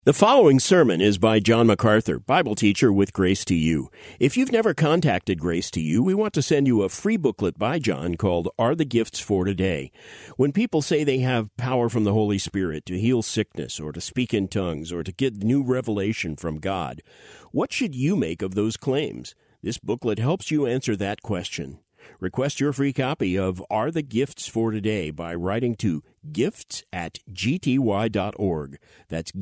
The following sermon is by John MacArthur, Bible teacher with Grace to You. If you've never contacted Grace to You, we want to send you a free booklet by John called Are the Gifts for Today? When people say they have power from the Holy Spirit to heal sickness or to speak in tongues or to get new revelation from God, what should you make of those claims? This booklet helps you answer that question. Request your free copy of Are the Gifts for Today by writing to gifts@gty.org. That's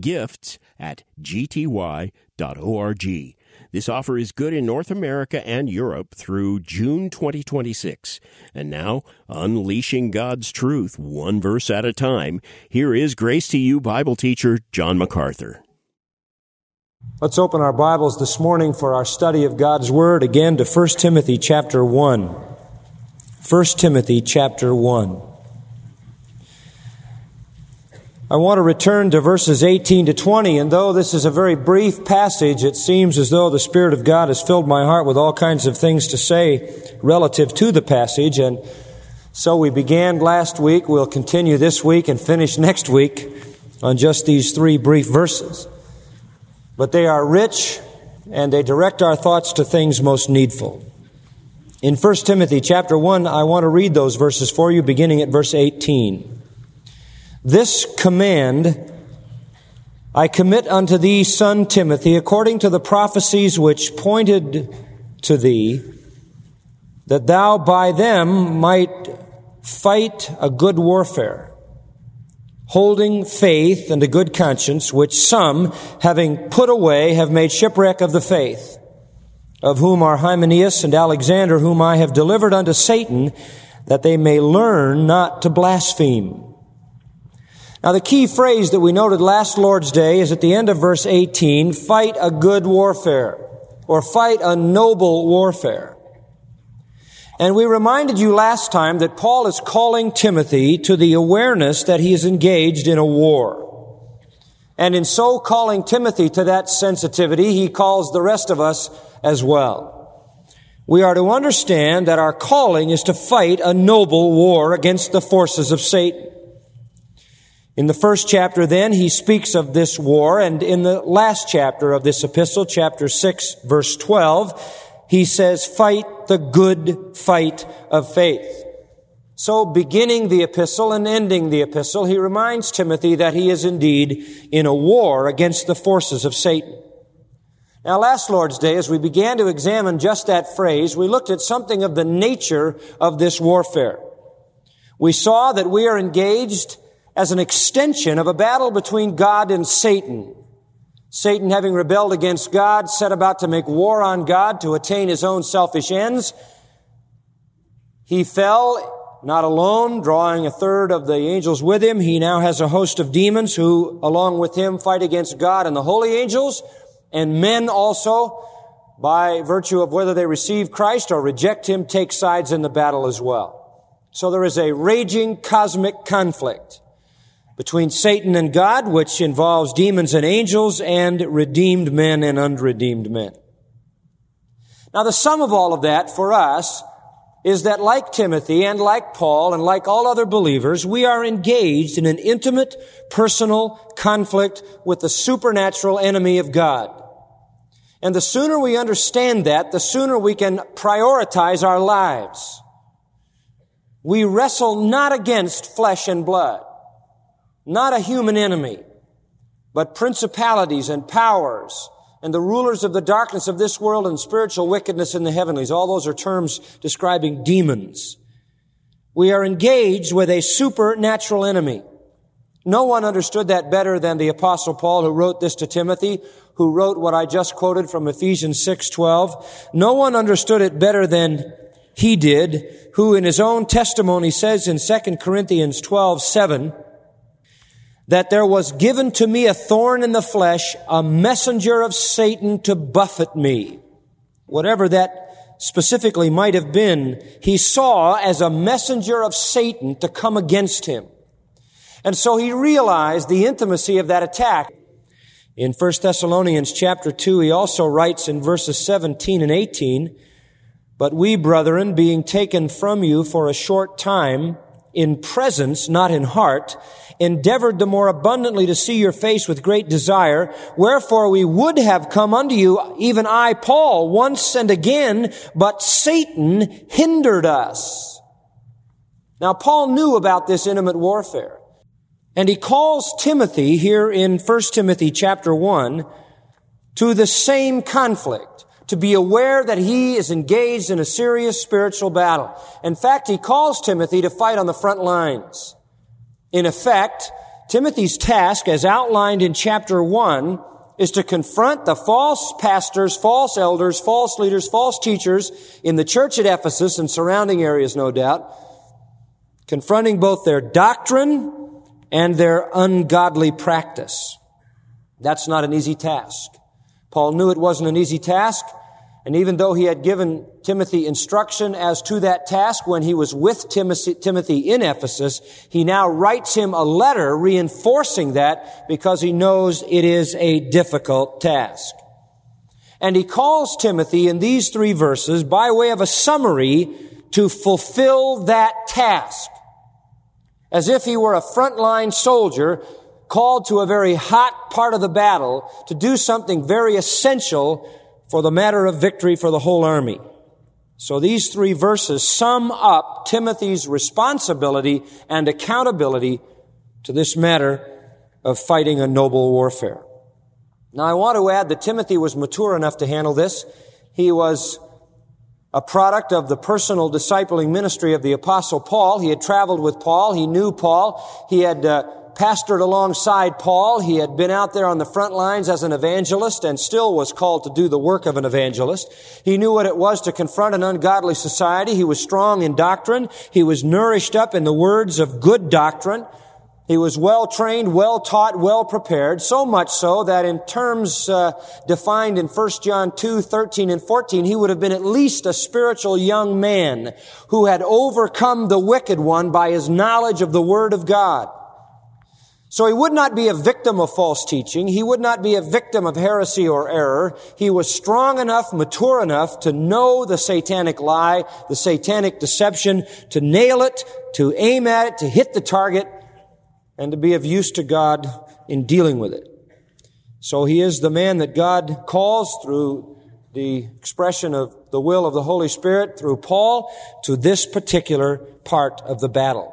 gifts@gty.org. This offer is good in North America and Europe through June 2026. And now, unleashing God's truth one verse at a time, here is Grace to You Bible teacher John MacArthur. Let's open our Bibles this morning for our study of God's Word again to 1 Timothy chapter 1. 1 Timothy chapter 1. I want to return to verses 18 to 20, and though this is a very brief passage, it seems as though the Spirit of God has filled my heart with all kinds of things to say relative to the passage, and so we began last week, we'll continue this week and finish next week on just these three brief verses. But they are rich, and they direct our thoughts to things most needful. In 1 Timothy chapter 1, I want to read those verses for you, beginning at verse 18. This command I commit unto thee, son Timothy, according to the prophecies which pointed to thee, that thou by them might fight a good warfare, holding faith and a good conscience, which some, having put away, have made shipwreck of the faith, of whom are Hymenaeus and Alexander, whom I have delivered unto Satan, that they may learn not to blaspheme. Now the key phrase that we noted last Lord's Day is at the end of verse 18, fight a good warfare, or fight a noble warfare. And we reminded you last time that Paul is calling Timothy to the awareness that he is engaged in a war. And in so calling Timothy to that sensitivity, he calls the rest of us as well. We are to understand that our calling is to fight a noble war against the forces of Satan. In the first chapter, then, he speaks of this war, and in the last chapter of this epistle, chapter 6, verse 12, he says, fight the good fight of faith. So, beginning the epistle and ending the epistle, he reminds Timothy that he is indeed in a war against the forces of Satan. Now, last Lord's Day, as we began to examine just that phrase, we looked at something of the nature of this warfare. We saw that we are engaged as an extension of a battle between God and Satan. Satan, having rebelled against God, set about to make war on God to attain his own selfish ends. He fell, not alone, drawing a third of the angels with him. He now has a host of demons who, along with him, fight against God and the holy angels, and men also, by virtue of whether they receive Christ or reject him, take sides in the battle as well. So there is a raging cosmic conflict between Satan and God, which involves demons and angels, and redeemed men and unredeemed men. Now, the sum of all of that for us is that, like Timothy and like Paul and like all other believers, we are engaged in an intimate, personal conflict with the supernatural enemy of God. And the sooner we understand that, the sooner we can prioritize our lives. We wrestle not against flesh and blood, not a human enemy, but principalities and powers and the rulers of the darkness of this world and spiritual wickedness in the heavenlies. All those are terms describing demons. We are engaged with a supernatural enemy. No one understood that better than the Apostle Paul, who wrote this to Timothy, who wrote what I just quoted from Ephesians 6:12. No one understood it better than he did, who in his own testimony says in 2 Corinthians 12:7, that there was given to me a thorn in the flesh, a messenger of Satan to buffet me. Whatever that specifically might have been, he saw as a messenger of Satan to come against him. And so he realized the intimacy of that attack. In 1 Thessalonians chapter 2, he also writes in verses 17 and 18, but we, brethren, being taken from you for a short time, in presence, not in heart, endeavored the more abundantly to see your face with great desire. Wherefore we would have come unto you, even I, Paul, once and again, but Satan hindered us. Now, Paul knew about this intimate warfare. And he calls Timothy here in 1 Timothy chapter 1 to the same conflict, to be aware that he is engaged in a serious spiritual battle. In fact, he calls Timothy to fight on the front lines. In effect, Timothy's task, as outlined in chapter 1, is to confront the false pastors, false elders, false leaders, false teachers in the church at Ephesus and surrounding areas, no doubt, confronting both their doctrine and their ungodly practice. That's not an easy task. Paul knew it wasn't an easy task, and even though he had given Timothy instruction as to that task when he was with Timothy in Ephesus, he now writes him a letter reinforcing that because he knows it is a difficult task. And he calls Timothy in these 3 verses by way of a summary to fulfill that task, as if he were a frontline soldier called to a very hot part of the battle to do something very essential for the matter of victory for the whole army. So these 3 verses sum up Timothy's responsibility and accountability to this matter of fighting a noble warfare. Now I want to add that Timothy was mature enough to handle this. He was a product of the personal discipling ministry of the Apostle Paul. He had traveled with Paul. He knew Paul. He had pastored alongside Paul. He had been out there on the front lines as an evangelist and still was called to do the work of an evangelist. He knew what it was to confront an ungodly society. He was strong in doctrine. He was nourished up in the words of good doctrine. He was well trained, well taught, well prepared, so much so that in terms defined in 1 John 2:13 and 14, he would have been at least a spiritual young man who had overcome the wicked one by his knowledge of the Word of God. So he would not be a victim of false teaching. He would not be a victim of heresy or error. He was strong enough, mature enough to know the satanic lie, the satanic deception, to nail it, to aim at it, to hit the target, and to be of use to God in dealing with it. So he is the man that God calls through the expression of the will of the Holy Spirit through Paul to this particular part of the battle.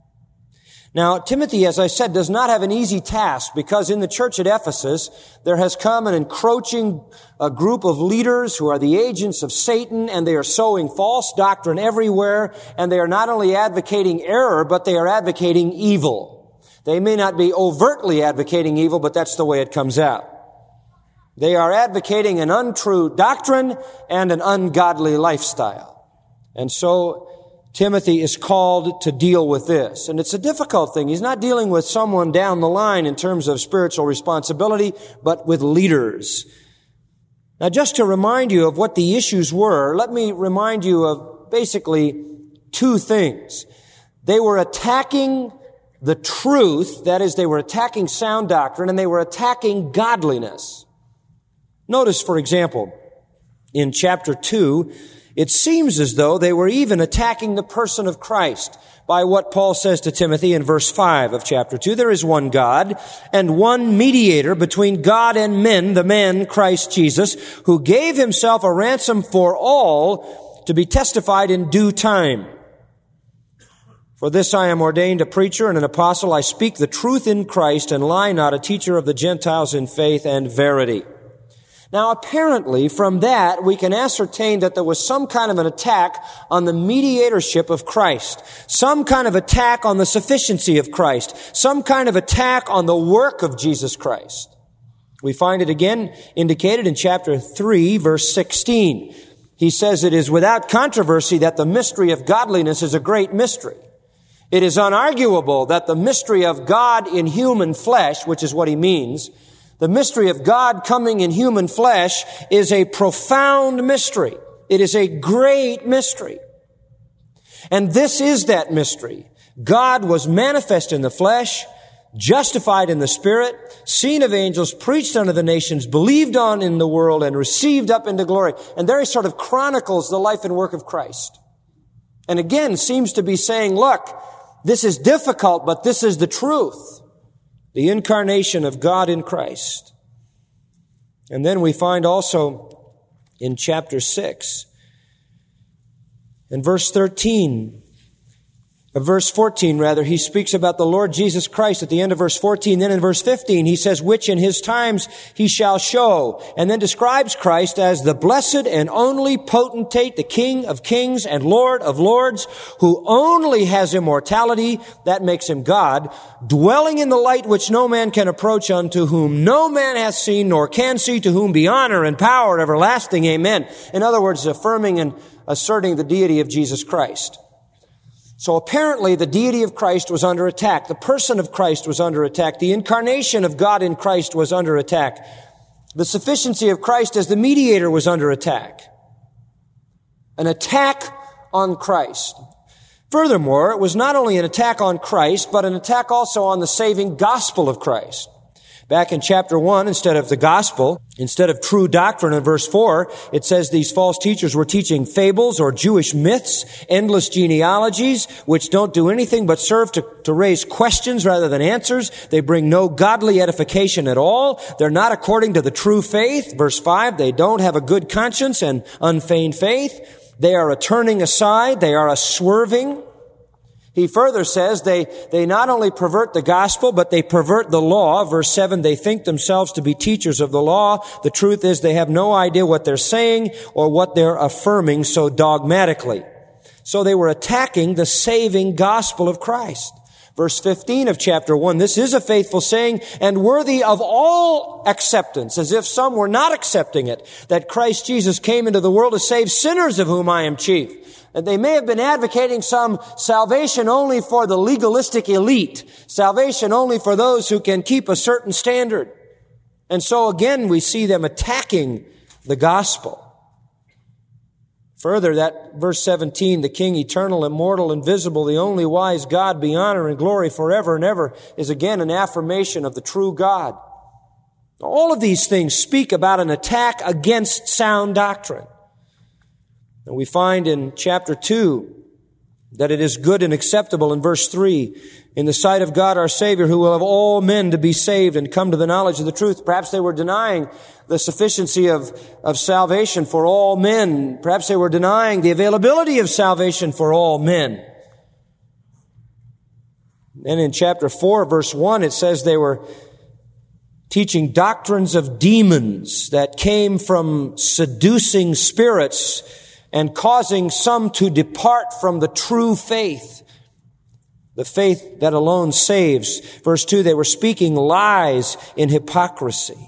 Now, Timothy, as I said, does not have an easy task because in the church at Ephesus, there has come an encroaching group of leaders who are the agents of Satan, and they are sowing false doctrine everywhere, and they are not only advocating error, but they are advocating evil. They may not be overtly advocating evil, but that's the way it comes out. They are advocating an untrue doctrine and an ungodly lifestyle. And so Timothy is called to deal with this. And it's a difficult thing. He's not dealing with someone down the line in terms of spiritual responsibility, but with leaders. Now, just to remind you of what the issues were, let me remind you of basically 2 things. They were attacking the truth, that is, they were attacking sound doctrine, and they were attacking godliness. Notice, for example, in chapter 2, it seems as though they were even attacking the person of Christ by what Paul says to Timothy in verse 5 of chapter 2. There is one God and one mediator between God and men, the man Christ Jesus, who gave himself a ransom for all to be testified in due time. For this I am ordained a preacher and an apostle. I speak the truth in Christ and lie not, a teacher of the Gentiles in faith and verity. Now, apparently, from that, we can ascertain that there was some kind of an attack on the mediatorship of Christ, some kind of attack on the sufficiency of Christ, some kind of attack on the work of Jesus Christ. We find it again indicated in chapter 3, verse 16. He says, "It is without controversy that the mystery of godliness is a great mystery. It is unarguable that the mystery of God in human flesh," which is what he means, the mystery of God coming in human flesh is a profound mystery. It is a great mystery. And this is that mystery. God was manifest in the flesh, justified in the Spirit, seen of angels, preached unto the nations, believed on in the world, and received up into glory. And there he sort of chronicles the life and work of Christ. And again seems to be saying, look, This is difficult, but this is the truth. The incarnation of God in Christ. And then we find also in chapter 6, in verse 14, he speaks about the Lord Jesus Christ at the end of verse 14. Then in verse 15, he says, which in his times he shall show, and then describes Christ as the blessed and only potentate, the King of kings and Lord of lords, who only has immortality, that makes him God, dwelling in the light which no man can approach, unto whom no man hath seen nor can see, to whom be honor and power everlasting. Amen. In other words, affirming and asserting the deity of Jesus Christ. So apparently the deity of Christ was under attack. The person of Christ was under attack. The incarnation of God in Christ was under attack. The sufficiency of Christ as the mediator was under attack. An attack on Christ. Furthermore, it was not only an attack on Christ, but an attack also on the saving gospel of Christ. Back in chapter 1, instead of the gospel, instead of true doctrine in verse 4, it says these false teachers were teaching fables or Jewish myths, endless genealogies, which don't do anything but serve to raise questions rather than answers. They bring no godly edification at all. They're not according to the true faith. Verse 5, they don't have a good conscience and unfeigned faith. They are a turning aside. They are a swerving. He further says they not only pervert the gospel, but they pervert the law. Verse 7, they think themselves to be teachers of the law. The truth is they have no idea what they're saying or what they're affirming so dogmatically. So they were attacking the saving gospel of Christ. Verse 15 of chapter 1, this is a faithful saying and worthy of all acceptance, as if some were not accepting it, that Christ Jesus came into the world to save sinners, of whom I am chief. And they may have been advocating some salvation only for the legalistic elite, salvation only for those who can keep a certain standard. And so again, we see them attacking the gospel. Further, that verse 17, the King, eternal, immortal, invisible, the only wise God, be honor and glory forever and ever, is again an affirmation of the true God. All of these things speak about an attack against sound doctrine. And we find in chapter 2 that it is good and acceptable in verse 3, in the sight of God our Savior, who will have all men to be saved and come to the knowledge of the truth. Perhaps they were denying the sufficiency of salvation for all men. Perhaps they were denying the availability of salvation for all men. And in chapter 4, verse 1, it says they were teaching doctrines of demons that came from seducing spirits and causing some to depart from the true faith, the faith that alone saves. Verse 2, they were speaking lies in hypocrisy.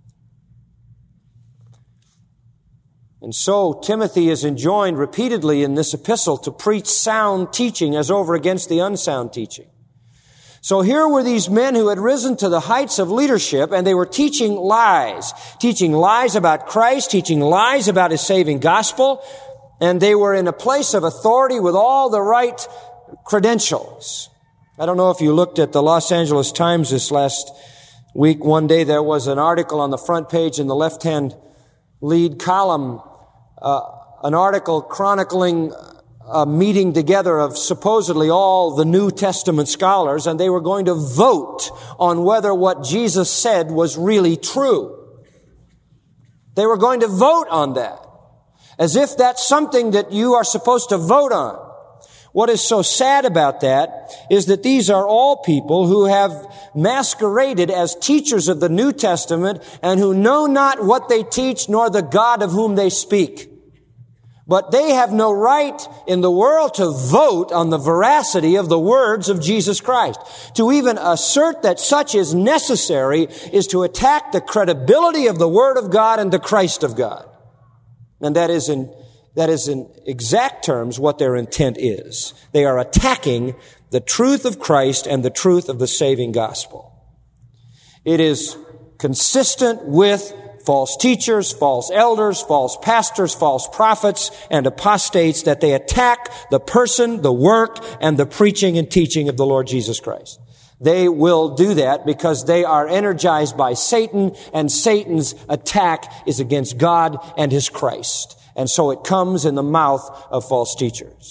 And so Timothy is enjoined repeatedly in this epistle to preach sound teaching as over against the unsound teaching. So here were these men who had risen to the heights of leadership, and they were teaching lies about Christ, teaching lies about His saving gospel, and they were in a place of authority with all the right credentials. I don't know if you looked at the Los Angeles Times this last week. One day there was an article on the front page in the left-hand lead column, an article chronicling a meeting together of supposedly all the New Testament scholars, and they were going to vote on whether what Jesus said was really true. They were going to vote on that, as if that's something that you are supposed to vote on. What is so sad about that is that these are all people who have masqueraded as teachers of the New Testament and who know not what they teach nor the God of whom they speak. But they have no right in the world to vote on the veracity of the words of Jesus Christ. To even assert that such is necessary is to attack the credibility of the Word of God and the Christ of God. And that is in exact terms what their intent is. They are attacking the truth of Christ and the truth of the saving gospel. It is consistent with false teachers, false elders, false pastors, false prophets, and apostates that they attack the person, the work, and the preaching and teaching of the Lord Jesus Christ. They will do that because they are energized by Satan, and Satan's attack is against God and His Christ. And so it comes in the mouth of false teachers.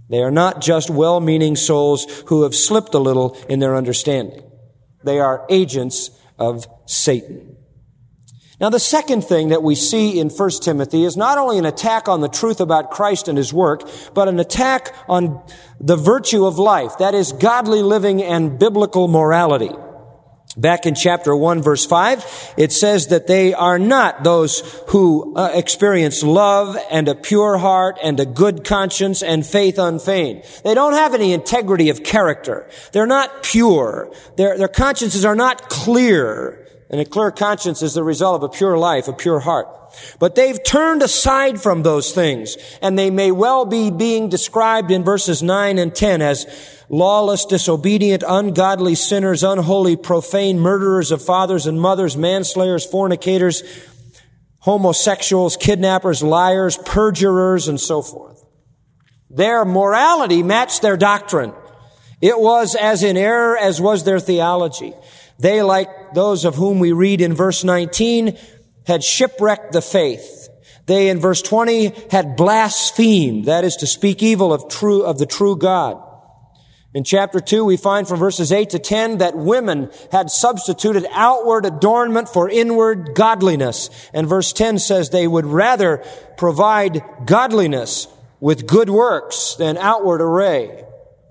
They are not just well-meaning souls who have slipped a little in their understanding. They are agents of Satan. Now, the second thing that we see in 1 Timothy is not only an attack on the truth about Christ and His work, but an attack on the virtue of life, that is, godly living and biblical morality. Back in chapter 1, verse 5, it says that they are not those who experience love and a pure heart and a good conscience and faith unfeigned. They don't have any integrity of character. They're not pure. Their consciences are not clear. And a clear conscience is the result of a pure life, a pure heart. But they've turned aside from those things, and they may well be being described in verses 9 and 10 as lawless, disobedient, ungodly sinners, unholy, profane, murderers of fathers and mothers, manslayers, fornicators, homosexuals, kidnappers, liars, perjurers, and so forth. Their morality matched their doctrine. It was as in error as was their theology. They, like those of whom we read in verse 19, had shipwrecked the faith. They, in verse 20, had blasphemed, that is, to speak evil of the true God. In chapter 2, we find from verses 8 to 10 that women had substituted outward adornment for inward godliness. And verse 10 says they would rather provide godliness with good works than outward array.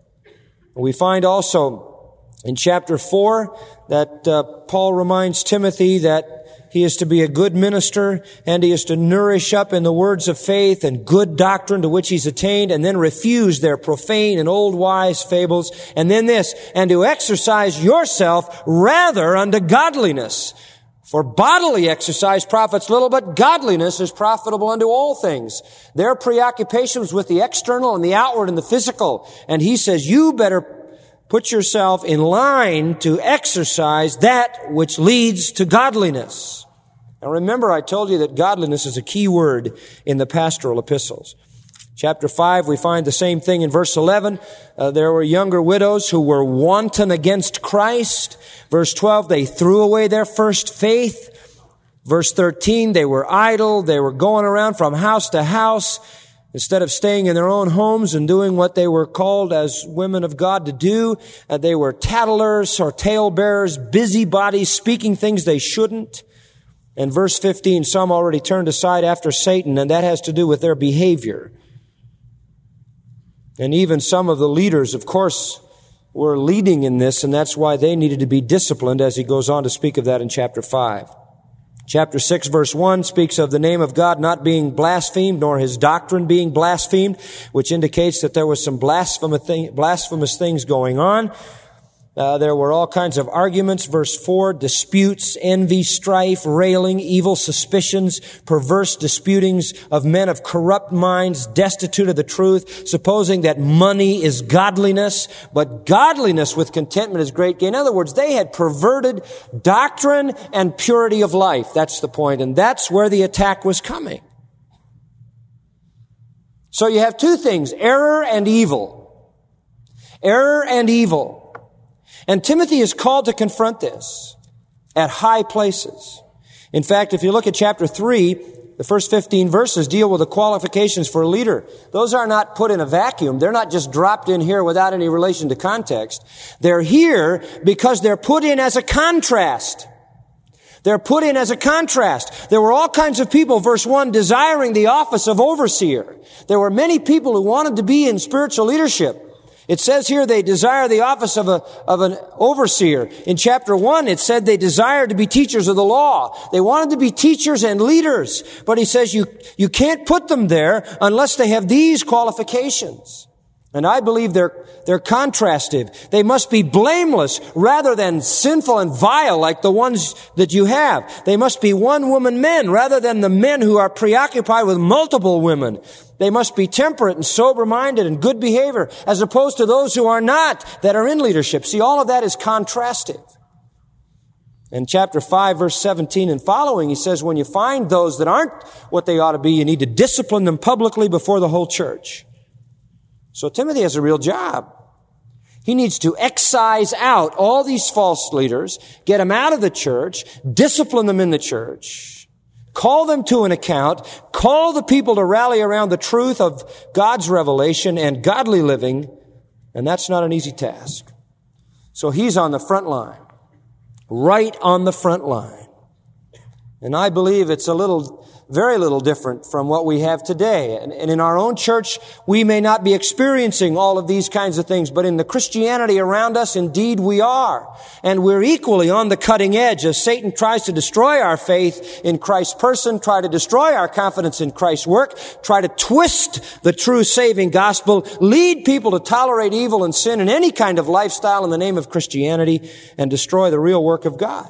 We find also in chapter 4 that Paul reminds Timothy that he is to be a good minister and he is to nourish up in the words of faith and good doctrine to which he's attained, and then refuse their profane and old wise fables. And then this, and to exercise yourself rather unto godliness. For bodily exercise profits little, but godliness is profitable unto all things. Their preoccupation was with the external and the outward and the physical. And he says, you better put yourself in line to exercise that which leads to godliness. Now remember, I told you that godliness is a key word in the pastoral epistles. Chapter 5, we find the same thing in verse 11. There were younger widows who were wanton against Christ. Verse 12, they threw away their first faith. Verse 13, they were idle. They were going around from house to house instead of staying in their own homes and doing what they were called as women of God to do. They were tattlers or talebearers, busybodies, speaking things they shouldn't. And verse 15, some already turned aside after Satan, and that has to do with their behavior. And even some of the leaders, of course, were leading in this, and that's why they needed to be disciplined, as he goes on to speak of that in chapter 5. Chapter 6, verse 1 speaks of the name of God not being blasphemed, nor his doctrine being blasphemed, which indicates that there was some blasphemous things going on. There were all kinds of arguments. Verse 4, disputes, envy, strife, railing, evil suspicions, perverse disputings of men of corrupt minds, destitute of the truth, supposing that money is godliness, but godliness with contentment is great gain. In other words, they had perverted doctrine and purity of life. That's the point, and that's where the attack was coming. So you have two things, error and evil. Error and evil. And Timothy is called to confront this at high places. In fact, if you look at chapter 3, the first 15 verses deal with the qualifications for a leader. Those are not put in a vacuum. They're not just dropped in here without any relation to context. They're here because they're put in as a contrast. They're put in as a contrast. There were all kinds of people, verse 1, desiring the office of overseer. There were many people who wanted to be in spiritual leadership. It says here they desire the office of an overseer. In chapter 1, it said they desired to be teachers of the law. They wanted to be teachers and leaders. But he says you can't put them there unless they have these qualifications. And I believe they're contrastive. They must be blameless rather than sinful and vile like the ones that you have. They must be one-woman men rather than the men who are preoccupied with multiple women. They must be temperate and sober-minded and good behavior as opposed to those who are not, that are in leadership. See, all of that is contrastive. In chapter 5, verse 17 and following, he says, when you find those that aren't what they ought to be, you need to discipline them publicly before the whole church. So Timothy has a real job. He needs to excise out all these false leaders, get them out of the church, discipline them in the church, Call them to an account. Call the people to rally around the truth of God's revelation and godly living. And that's not an easy task. So he's on the front line. Right on the front line. And I believe it's very little different from what we have today. And in our own church, we may not be experiencing all of these kinds of things, but in the Christianity around us, indeed we are. And we're equally on the cutting edge as Satan tries to destroy our faith in Christ's person, try to destroy our confidence in Christ's work, try to twist the true saving gospel, lead people to tolerate evil and sin and any kind of lifestyle in the name of Christianity, and destroy the real work of God.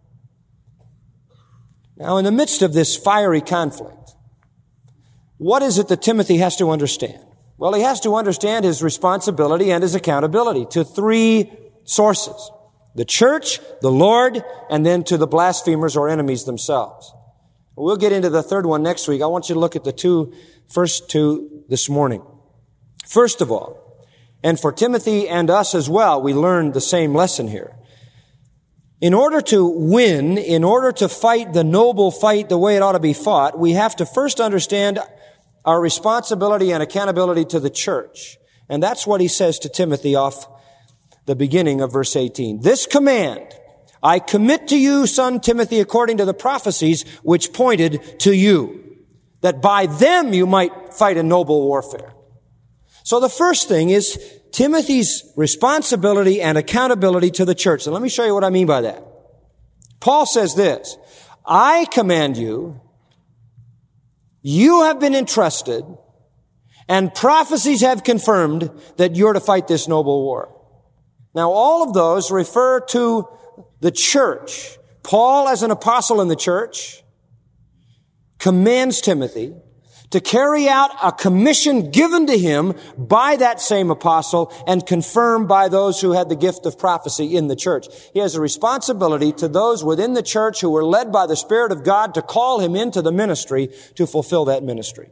Now, in the midst of this fiery conflict, what is it that Timothy has to understand? Well, he has to understand his responsibility and his accountability to three sources: the church, the Lord, and then to the blasphemers or enemies themselves. We'll get into the third one next week. I want you to look at the first two this morning. First of all, and for Timothy and us as well, we learned the same lesson here. In order to win, in order to fight the noble fight the way it ought to be fought, we have to first understand our responsibility and accountability to the church. And that's what he says to Timothy off the beginning of verse 18. This command I commit to you, son Timothy, according to the prophecies which pointed to you, that by them you might fight a noble warfare. So the first thing is Timothy's responsibility and accountability to the church. And let me show you what I mean by that. Paul says this: I command you, you have been entrusted, and prophecies have confirmed that you're to fight this noble war. Now, all of those refer to the church. Paul, as an apostle in the church, commands Timothy to carry out a commission given to him by that same apostle and confirmed by those who had the gift of prophecy in the church. He has a responsibility to those within the church who were led by the Spirit of God to call him into the ministry to fulfill that ministry.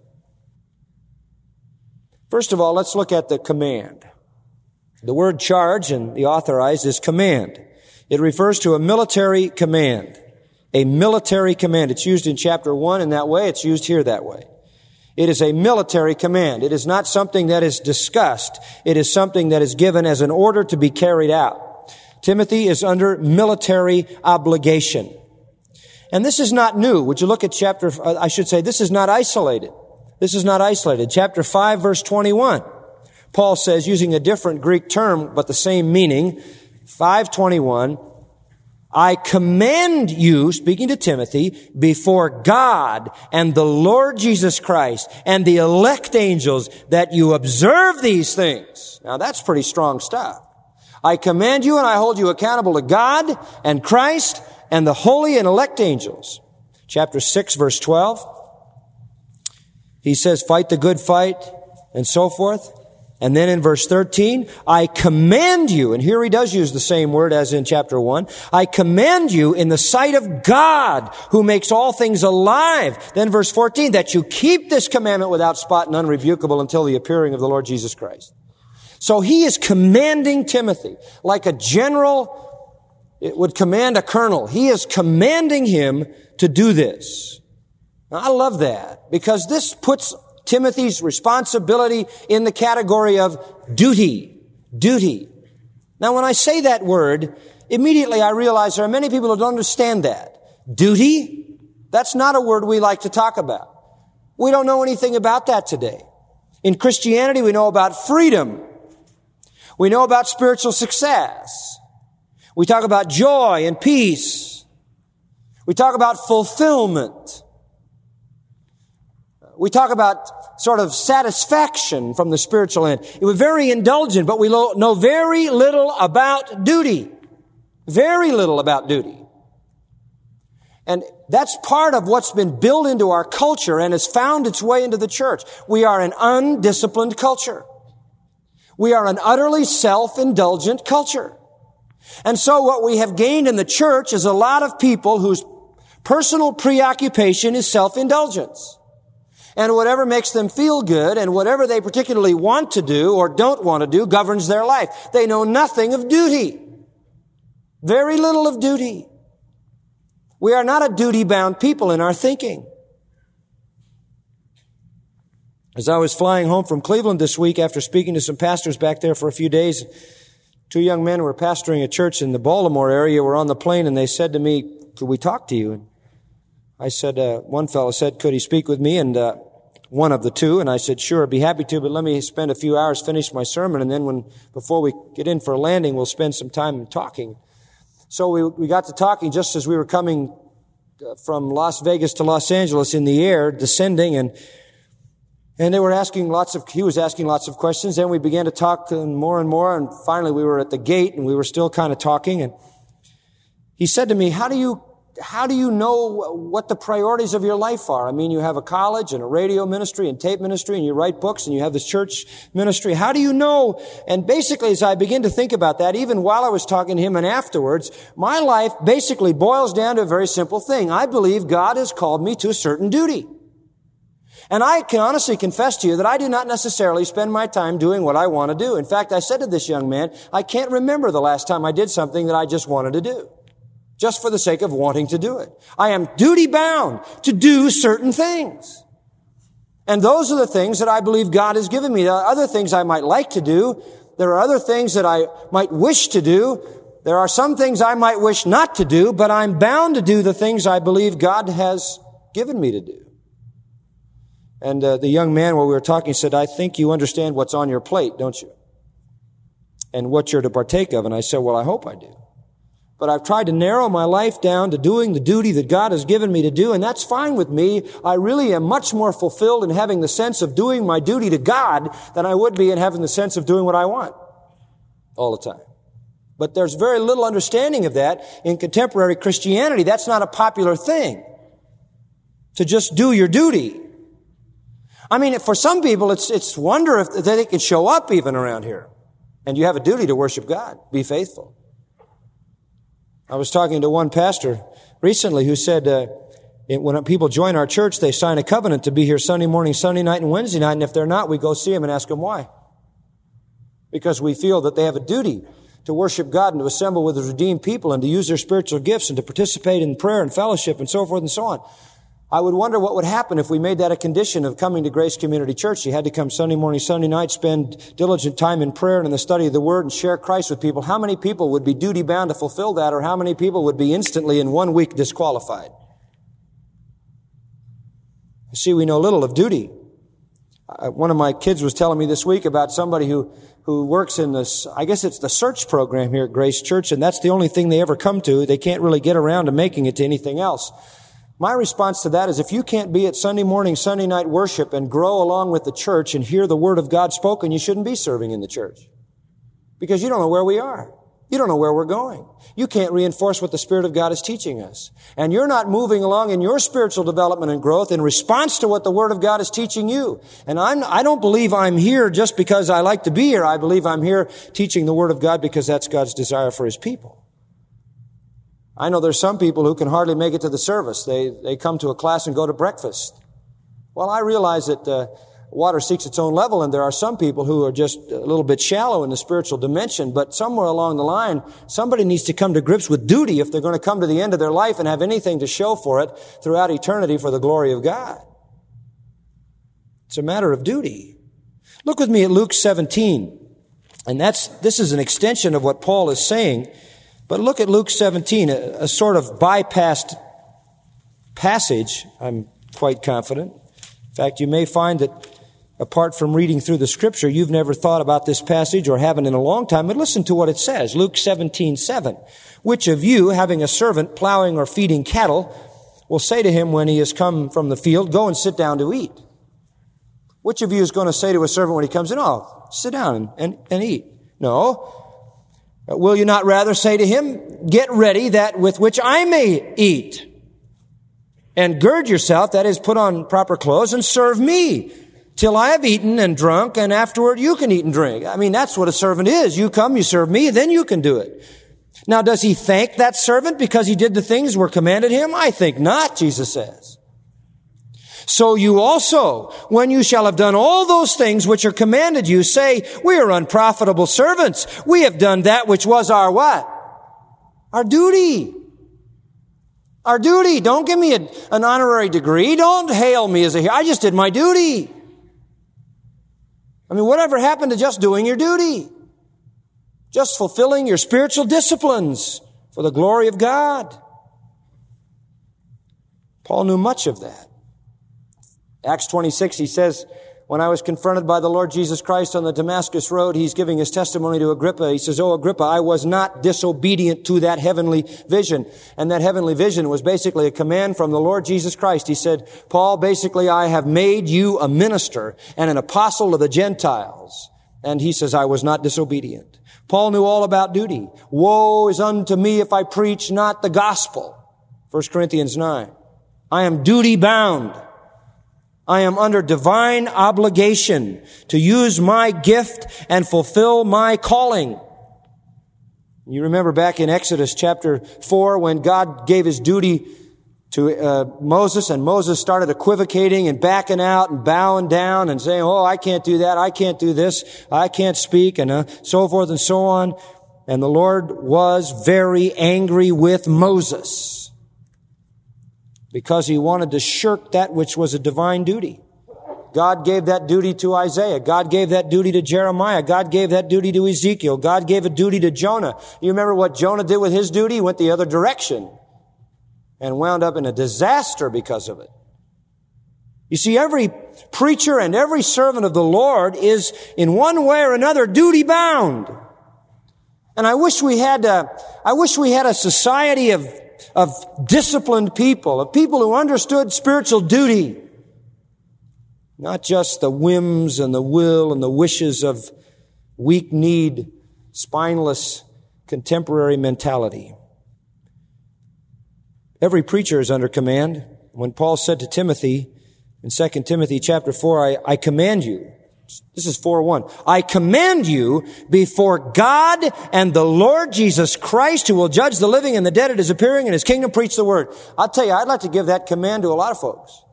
First of all, let's look at the command. The word charge in the authorized is command. It refers to a military command. A military command. It's used in chapter 1 in that way. It's used here that way. It is a military command. It is not something that is discussed. It is something that is given as an order to be carried out. Timothy is under military obligation. And this is not new. Would you look at this is not isolated. This is not isolated. Chapter 5, verse 21. Paul says, using a different Greek term, but the same meaning, 5:21, I command you, speaking to Timothy, before God and the Lord Jesus Christ and the elect angels, that you observe these things. Now that's pretty strong stuff. I command you and I hold you accountable to God and Christ and the holy and elect angels. Chapter 6, verse 12. He says, fight the good fight and so forth. And then in verse 13, I command you, and here he does use the same word as in chapter 1, I command you in the sight of God, who makes all things alive. Then verse 14, that you keep this commandment without spot and unrebukable until the appearing of the Lord Jesus Christ. So he is commanding Timothy, like a general would command a colonel. He is commanding him to do this. Now, I love that, because this puts Timothy's responsibility in the category of duty. Duty. Now, when I say that word, immediately I realize there are many people who don't understand that. Duty? That's not a word we like to talk about. We don't know anything about that today. In Christianity, we know about freedom. We know about spiritual success. We talk about joy and peace. We talk about fulfillment. We talk about sort of satisfaction from the spiritual end. We're very indulgent, but we know very little about duty. Very little about duty. And that's part of what's been built into our culture and has found its way into the church. We are an undisciplined culture. We are an utterly self-indulgent culture. And so what we have gained in the church is a lot of people whose personal preoccupation is self-indulgence. And whatever makes them feel good and whatever they particularly want to do or don't want to do governs their life. They know nothing of duty. Very little of duty. We are not a duty-bound people in our thinking. As I was flying home from Cleveland this week after speaking to some pastors back there for a few days, two young men who were pastoring a church in the Baltimore area were on the plane, and they said to me, "Could we talk to you?" And I said, one fellow said, "Could he speak with me?" And one of the two, and I said, "Sure, I'd be happy to, but let me spend a few hours, finish my sermon, and then before we get in for a landing, we'll spend some time talking." So we got to talking just as we were coming from Las Vegas to Los Angeles in the air, descending, and they were he was asking lots of questions. Then we began to talk more and more, and finally we were at the gate, and we were still kind of talking, and he said to me, how do you know what the priorities of your life are? I mean, you have a college and a radio ministry and tape ministry, and you write books, and you have this church ministry. How do you know? And basically, as I begin to think about that, even while I was talking to him and afterwards, my life basically boils down to a very simple thing. I believe God has called me to a certain duty. And I can honestly confess to you that I do not necessarily spend my time doing what I want to do. In fact, I said to this young man, I can't remember the last time I did something that I just wanted to do, just for the sake of wanting to do it. I am duty-bound to do certain things. And those are the things that I believe God has given me. There are other things I might like to do. There are other things that I might wish to do. There are some things I might wish not to do, but I'm bound to do the things I believe God has given me to do. And the young man, while we were talking, said, "I think you understand what's on your plate, don't you? And what you're to partake of." And I said, "Well, I hope I do. But I've tried to narrow my life down to doing the duty that God has given me to do, and that's fine with me. I really am much more fulfilled in having the sense of doing my duty to God than I would be in having the sense of doing what I want all the time." But there's very little understanding of that in contemporary Christianity. That's not a popular thing, to just do your duty. I mean, for some people, it's wonder if they can show up even around here. And you have a duty to worship God. Be faithful. I was talking to one pastor recently who said, when people join our church, they sign a covenant to be here Sunday morning, Sunday night, and Wednesday night. And if they're not, we go see them and ask them why. Because we feel that they have a duty to worship God and to assemble with the redeemed people and to use their spiritual gifts and to participate in prayer and fellowship and so forth and so on. I would wonder what would happen if we made that a condition of coming to Grace Community Church. You had to come Sunday morning, Sunday night, spend diligent time in prayer and in the study of the Word and share Christ with people. How many people would be duty-bound to fulfill that, or how many people would be instantly in 1 week disqualified? You see, we know little of duty. One of my kids was telling me this week about somebody who works in this, I guess it's the search program here at Grace Church, and that's the only thing they ever come to. They can't really get around to making it to anything else. My response to that is, if you can't be at Sunday morning, Sunday night worship and grow along with the church and hear the Word of God spoken, you shouldn't be serving in the church. Because you don't know where we are. You don't know where we're going. You can't reinforce what the Spirit of God is teaching us. And you're not moving along in your spiritual development and growth in response to what the Word of God is teaching you. And I don't believe I'm here just because I like to be here. I believe I'm here teaching the Word of God because that's God's desire for His people. I know there's some people who can hardly make it to the service. They come to a class and go to breakfast. Well, I realize that water seeks its own level, and there are some people who are just a little bit shallow in the spiritual dimension, but somewhere along the line, somebody needs to come to grips with duty if they're going to come to the end of their life and have anything to show for it throughout eternity for the glory of God. It's a matter of duty. Look with me at Luke 17. And this is an extension of what Paul is saying. But look at Luke 17, a sort of bypassed passage, I'm quite confident. In fact, you may find that apart from reading through the Scripture, you've never thought about this passage or haven't in a long time. But listen to what it says. Luke 17:7. Which of you, having a servant plowing or feeding cattle, will say to him when he has come from the field, "Go and sit down to eat"? Which of you is going to say to a servant when he comes in, "Oh, sit down and eat"? No. Will you not rather say to him, "Get ready that with which I may eat, and gird yourself," that is, put on proper clothes, "and serve me till I have eaten and drunk, and afterward you can eat and drink"? I mean, that's what a servant is. You come, you serve me, then you can do it. Now, does he thank that servant because he did the things that were commanded him? I think not, Jesus says. So you also, when you shall have done all those things which are commanded you, say, "We are unprofitable servants. We have done that which was our" what? Our duty. Our duty. Don't give me an honorary degree. Don't hail me as a hero. I just did my duty. I mean, whatever happened to just doing your duty? Just fulfilling your spiritual disciplines for the glory of God. Paul knew much of that. Acts 26, he says, when I was confronted by the Lord Jesus Christ on the Damascus road, he's giving his testimony to Agrippa. He says, "Oh, Agrippa, I was not disobedient to that heavenly vision." And that heavenly vision was basically a command from the Lord Jesus Christ. He said, "Paul, basically, I have made you a minister and an apostle of the Gentiles." And he says, I was not disobedient. Paul knew all about duty. Woe is unto me if I preach not the gospel. 1 Corinthians 9. I am duty bound. I am under divine obligation to use my gift and fulfill my calling. You remember back in Exodus chapter 4 when God gave his duty to Moses, and Moses started equivocating and backing out and bowing down and saying, "Oh, I can't do that. I can't do this. I can't speak," and so forth and so on. And the Lord was very angry with Moses, because he wanted to shirk that which was a divine duty. God gave that duty to Isaiah. God gave that duty to Jeremiah. God gave that duty to Ezekiel. God gave a duty to Jonah. You remember what Jonah did with his duty? He went the other direction and wound up in a disaster because of it. You see, every preacher and every servant of the Lord is in one way or another duty bound. And I wish we had a society of disciplined people, of people who understood spiritual duty, not just the whims and the will and the wishes of weak-kneed, spineless, contemporary mentality. Every preacher is under command. When Paul said to Timothy in 2 Timothy chapter 4, I command you, this is 4:1. I command you before God and the Lord Jesus Christ, who will judge the living and the dead at his appearing in his kingdom, preach the word. I'll tell you, I'd like to give that command to a lot of folks.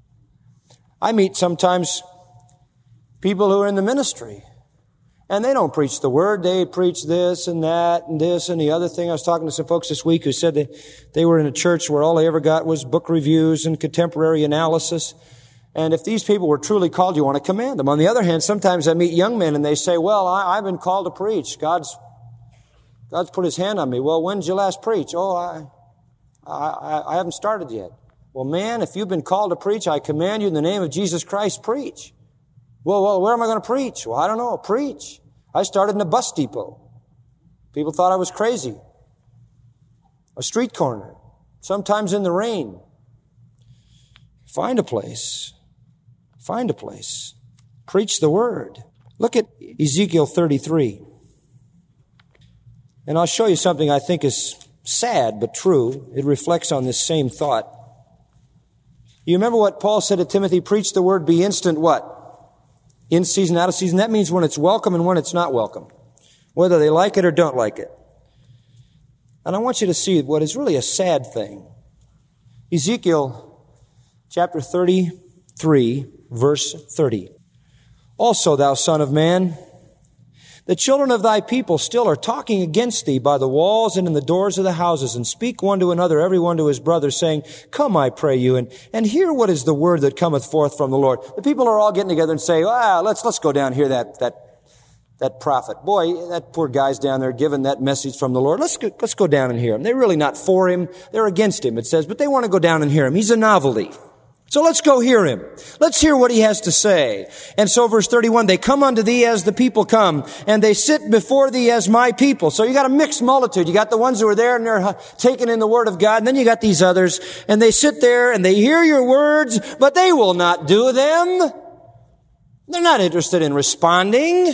I meet sometimes people who are in the ministry, and they don't preach the word. They preach this and that and this and the other thing. I was talking to some folks this week who said that they were in a church where all they ever got was book reviews and contemporary analysis. And if these people were truly called, you want to command them. On the other hand, sometimes I meet young men and they say, "Well, I've been called to preach. God's put his hand on me." "Well, when did you last preach?" "Oh, I haven't started yet." "Well, man, if you've been called to preach, I command you in the name of Jesus Christ, preach." Well, where am I going to preach?" "Well, I don't know. Preach." I started in a bus depot. People thought I was crazy. A street corner. Sometimes in the rain. Find a place. Find a place. Preach the word. Look at Ezekiel 33. And I'll show you something I think is sad but true. It reflects on this same thought. You remember what Paul said to Timothy? Preach the word, be instant what? In season, out of season. That means when it's welcome and when it's not welcome. Whether they like it or don't like it. And I want you to see what is really a sad thing. Ezekiel chapter 33, verse 30. Also, thou son of man, the children of thy people still are talking against thee by the walls and in the doors of the houses, and speak one to another, every one to his brother, saying, Come, I pray you, and hear what is the word that cometh forth from the Lord. The people are all getting together and say, let's go down here, that prophet. Boy, that poor guy's down there giving that message from the Lord. Let's go down and hear him. They're really not for him. They're against him, it says, but they want to go down and hear him. He's a novelty. So let's go hear him. Let's hear what he has to say. And so verse 31, they come unto thee as the people come, and they sit before thee as my people. So you got a mixed multitude. You got the ones who are there and they're taking in the word of God, and then you got these others, and they sit there and they hear your words, but they will not do them. They're not interested in responding.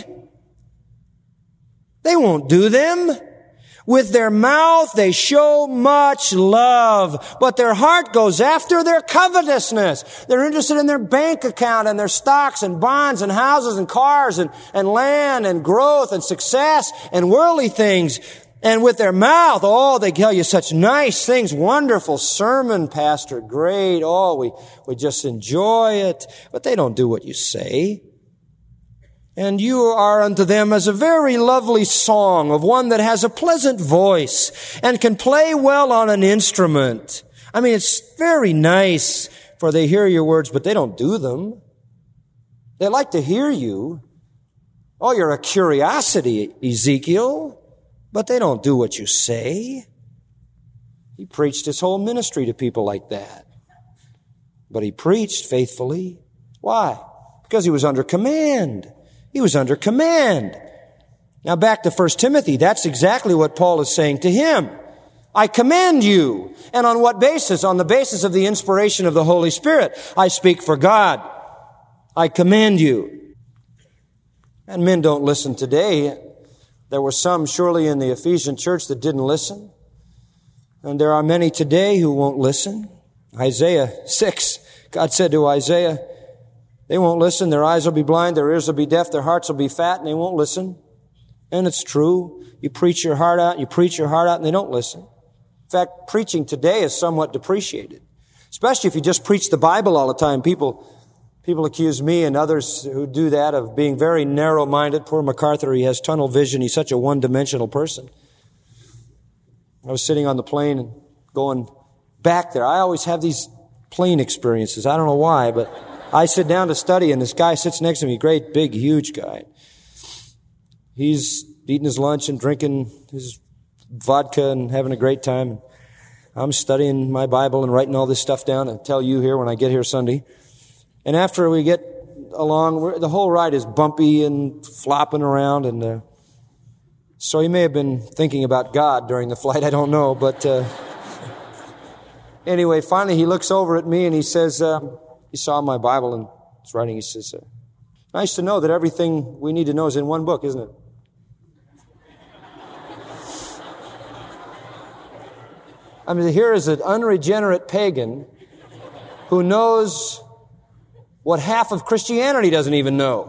They won't do them. With their mouth they show much love, but their heart goes after their covetousness. They're interested in their bank account and their stocks and bonds and houses and cars and land and growth and success and worldly things. And with their mouth, they tell you such nice things. Wonderful sermon, Pastor. Great. We just enjoy it. But they don't do what you say. And you are unto them as a very lovely song of one that has a pleasant voice and can play well on an instrument. I mean, it's very nice for they hear your words, but they don't do them. They like to hear you. Oh, you're a curiosity, Ezekiel, but they don't do what you say. He preached his whole ministry to people like that. But he preached faithfully. Why? Because he was under command. He was under command. Now back to 1 Timothy, that's exactly what Paul is saying to him. I command you. And on what basis? On the basis of the inspiration of the Holy Spirit. I speak for God. I command you. And men don't listen today. There were some surely in the Ephesian church that didn't listen. And there are many today who won't listen. Isaiah 6, God said to Isaiah, they won't listen, their eyes will be blind, their ears will be deaf, their hearts will be fat, and they won't listen. And it's true. You preach your heart out, and they don't listen. In fact, preaching today is somewhat depreciated. Especially if you just preach the Bible all the time. People accuse me and others who do that of being very narrow-minded. Poor MacArthur, he has tunnel vision. He's such a one-dimensional person. I was sitting on the plane and going back there. I always have these plane experiences. I don't know why, but I sit down to study, and this guy sits next to me, great, big, huge guy. He's eating his lunch and drinking his vodka and having a great time. I'm studying my Bible and writing all this stuff down to tell you here when I get here Sunday. And after we get along, the whole ride is bumpy and flopping around, and so he may have been thinking about God during the flight, I don't know, but anyway, finally he looks over at me and he says, he saw my Bible and it's writing, he says, nice to know that everything we need to know is in one book, isn't it? I mean, here is an unregenerate pagan who knows what half of Christianity doesn't even know.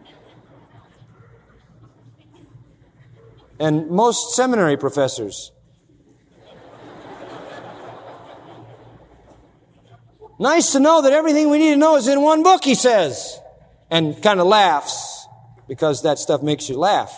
And most seminary professors. Nice to know that everything we need to know is in one book, he says. And kind of laughs, because that stuff makes you laugh.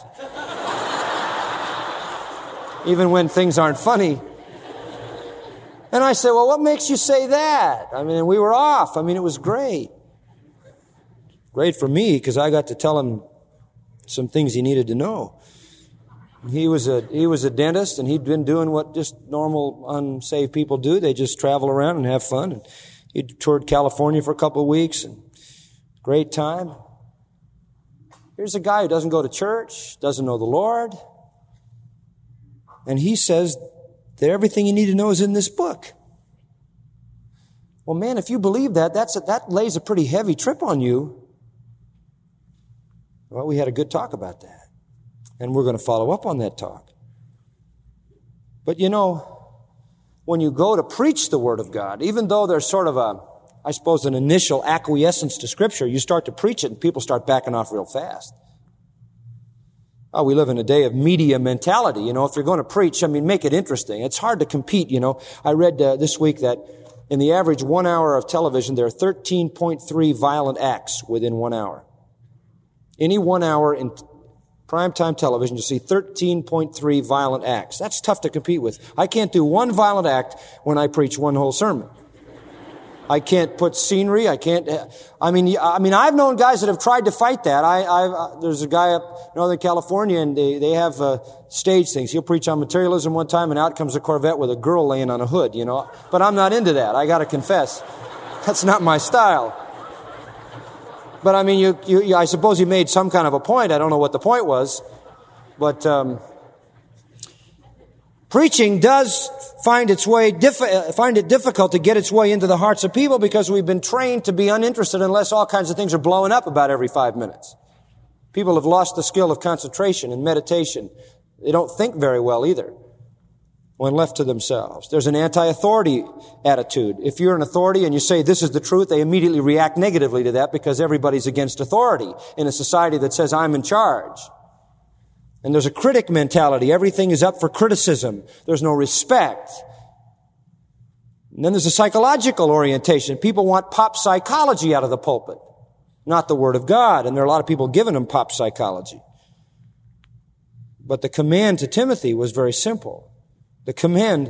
Even when things aren't funny. And I said, well, what makes you say that? I mean, we were off. I mean, it was great. Great for me, because I got to tell him some things he needed to know. He was a dentist, and he'd been doing what just normal unsaved people do. They just travel around and have fun. And he toured California for a couple of weeks, and great time. Here's a guy who doesn't go to church, doesn't know the Lord, and he says that everything you need to know is in this book. Well, man, if you believe that, that lays a pretty heavy trip on you. Well, we had a good talk about that. And we're going to follow up on that talk. But you know, when you go to preach the Word of God, even though there's sort of an initial acquiescence to Scripture, you start to preach it and people start backing off real fast. Oh, we live in a day of media mentality. You know, if you're going to preach, make it interesting. It's hard to compete, you know. I read this week that in the average 1 hour of television, there are 13.3 violent acts within 1 hour. Any 1 hour in primetime television, you see 13.3 violent acts. That's tough to compete with. I can't do one violent act when I preach one whole sermon. I can't put scenery. I can't. I've known guys that have tried to fight that. There's a guy up in Northern California, and they have stage things. He'll preach on materialism one time, and out comes a Corvette with a girl laying on a hood. You know, but I'm not into that. I got to confess, that's not my style. But I mean, I suppose you made some kind of a point. I don't know what the point was, but preaching does find it difficult to get its way into the hearts of people because we've been trained to be uninterested unless all kinds of things are blowing up about every 5 minutes. People have lost the skill of concentration and meditation. They don't think very well either when left to themselves. There's an anti-authority attitude. If you're an authority and you say this is the truth, they immediately react negatively to that because everybody's against authority in a society that says I'm in charge. And there's a critic mentality. Everything is up for criticism. There's no respect. And then there's a psychological orientation. People want pop psychology out of the pulpit, not the Word of God. And there are a lot of people giving them pop psychology. But the command to Timothy was very simple. The command,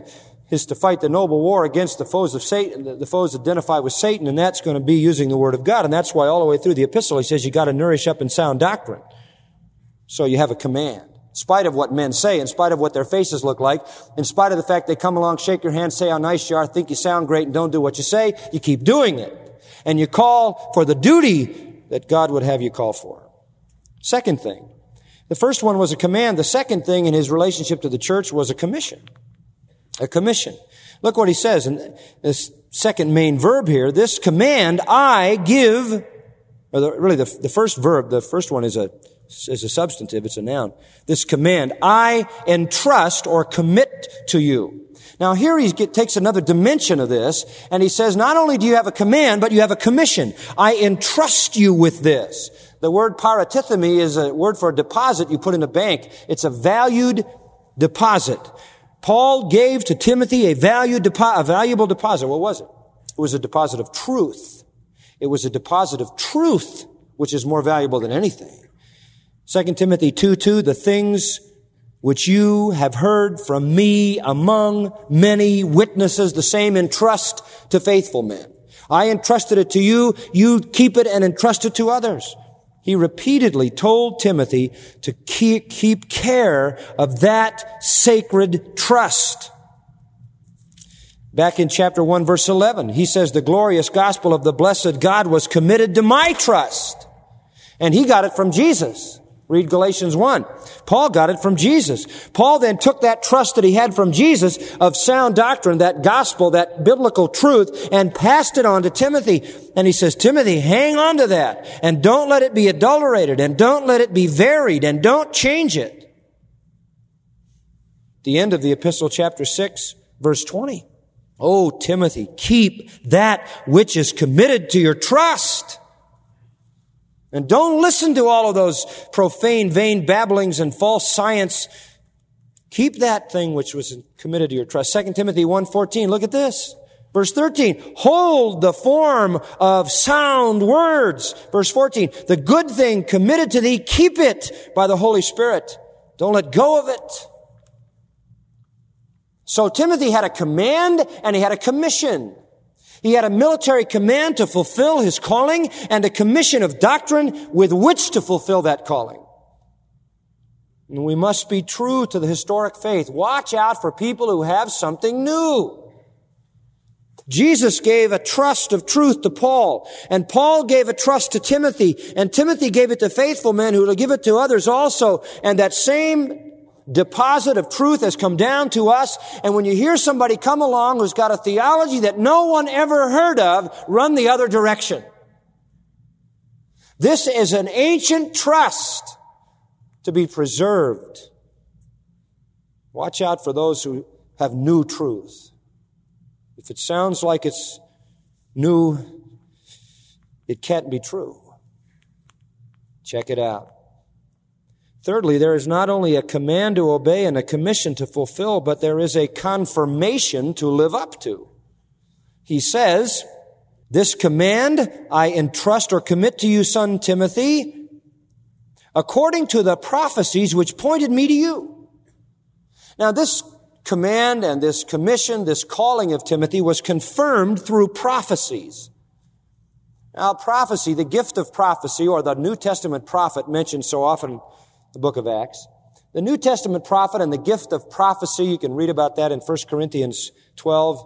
is to fight the noble war against the foes of Satan, the foes identified with Satan, and that's going to be using the Word of God. And that's why all the way through the epistle he says you got to nourish up in sound doctrine. So you have a command. In spite of what men say, in spite of what their faces look like, in spite of the fact they come along, shake your hand, say how nice you are, think you sound great, and don't do what you say, you keep doing it. And you call for the duty that God would have you call for. Second thing. The first one was a command. The second thing in his relationship to the church was a commission. A commission. Look what he says in this second main verb here. This command I give, or the first verb, the first one is a substantive, it's a noun. This command I entrust or commit to you. Now here he takes another dimension of this, and he says not only do you have a command, but you have a commission. I entrust you with this. The word paratithemi is a word for a deposit you put in a bank. It's a valued deposit. Paul gave to Timothy a valuable deposit. What was it? It was a deposit of truth. It was a deposit of truth, which is more valuable than anything. 2 Timothy 2:2, the things which you have heard from me among many witnesses, the same entrust to faithful men. I entrusted it to you, you keep it and entrust it to others. He repeatedly told Timothy to keep care of that sacred trust. Back in chapter 1, verse 11, he says, the glorious gospel of the blessed God was committed to my trust. And he got it from Jesus. Read Galatians 1. Paul got it from Jesus. Paul then took that trust that he had from Jesus of sound doctrine, that gospel, that biblical truth, and passed it on to Timothy. And he says, Timothy, hang on to that, and don't let it be adulterated, and don't let it be varied, and don't change it. The end of the epistle, chapter 6, verse 20. Oh, Timothy, keep that which is committed to your trust. And don't listen to all of those profane, vain babblings and false science. Keep that thing which was committed to your trust. 2 Timothy 1:14. Look at this. Verse 13. Hold the form of sound words. Verse 14. The good thing committed to thee, keep it by the Holy Spirit. Don't let go of it. So Timothy had a command and he had a commission. He had a military command to fulfill his calling and a commission of doctrine with which to fulfill that calling. And we must be true to the historic faith. Watch out for people who have something new. Jesus gave a trust of truth to Paul, and Paul gave a trust to Timothy, and Timothy gave it to faithful men who will give it to others also. And that same deposit of truth has come down to us. And when you hear somebody come along who's got a theology that no one ever heard of, run the other direction. This is an ancient trust to be preserved. Watch out for those who have new truth. If it sounds like it's new, it can't be true. Check it out. Thirdly, there is not only a command to obey and a commission to fulfill, but there is a confirmation to live up to. He says, this command I entrust or commit to you, son Timothy, according to the prophecies which pointed me to you. Now, this command and this commission, this calling of Timothy was confirmed through prophecies. Now, prophecy, the gift of prophecy, or the New Testament prophet mentioned so often the book of Acts. The New Testament prophet and the gift of prophecy, you can read about that in 1 Corinthians 12.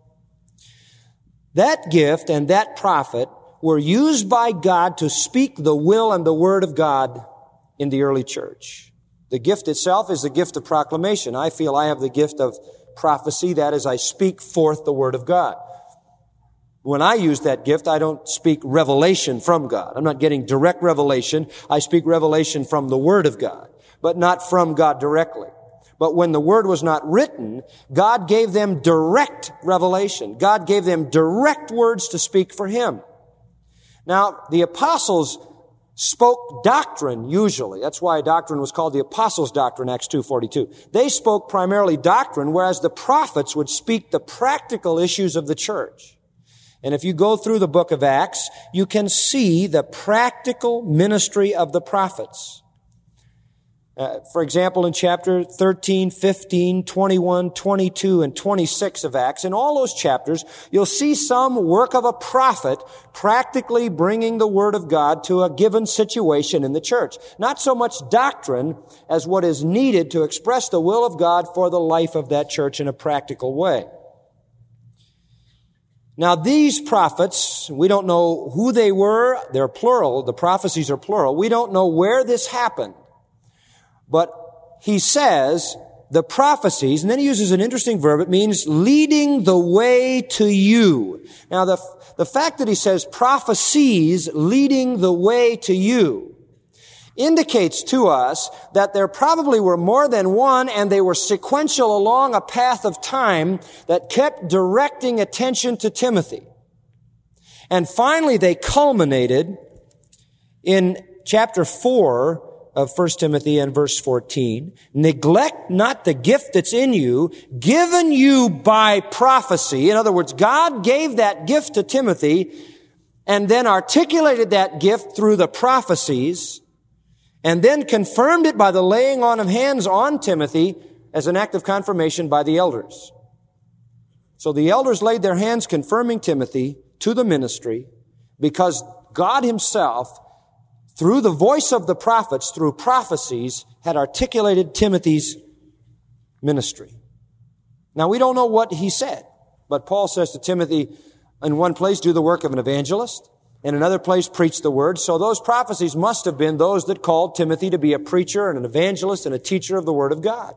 That gift and that prophet were used by God to speak the will and the word of God in the early church. The gift itself is the gift of proclamation. I feel I have the gift of prophecy. That is, I speak forth the word of God. When I use that gift, I don't speak revelation from God. I'm not getting direct revelation. I speak revelation from the Word of God, but not from God directly. But when the Word was not written, God gave them direct revelation. God gave them direct words to speak for Him. Now, the apostles spoke doctrine usually. That's why doctrine was called the apostles' doctrine, Acts 2:42. They spoke primarily doctrine, whereas the prophets would speak the practical issues of the church. And if you go through the book of Acts, you can see the practical ministry of the prophets. For example, in chapter 13, 15, 21, 22, and 26 of Acts, in all those chapters, you'll see some work of a prophet practically bringing the Word of God to a given situation in the church. Not so much doctrine as what is needed to express the will of God for the life of that church in a practical way. Now, these prophets, we don't know who they were. They're plural. The prophecies are plural. We don't know where this happened. But he says the prophecies, and then he uses an interesting verb. It means leading the way to you. Now, the fact that he says prophecies leading the way to you indicates to us that there probably were more than one, and they were sequential along a path of time that kept directing attention to Timothy. And finally, they culminated in chapter 4 of 1 Timothy and verse 14. Neglect not the gift that's in you, given you by prophecy. In other words, God gave that gift to Timothy and then articulated that gift through the prophecies and then confirmed it by the laying on of hands on Timothy as an act of confirmation by the elders. So the elders laid their hands confirming Timothy to the ministry because God himself, through the voice of the prophets, through prophecies, had articulated Timothy's ministry. Now, we don't know what he said, but Paul says to Timothy, in one place, do the work of an evangelist. In another place, preach the word. So those prophecies must have been those that called Timothy to be a preacher and an evangelist and a teacher of the word of God.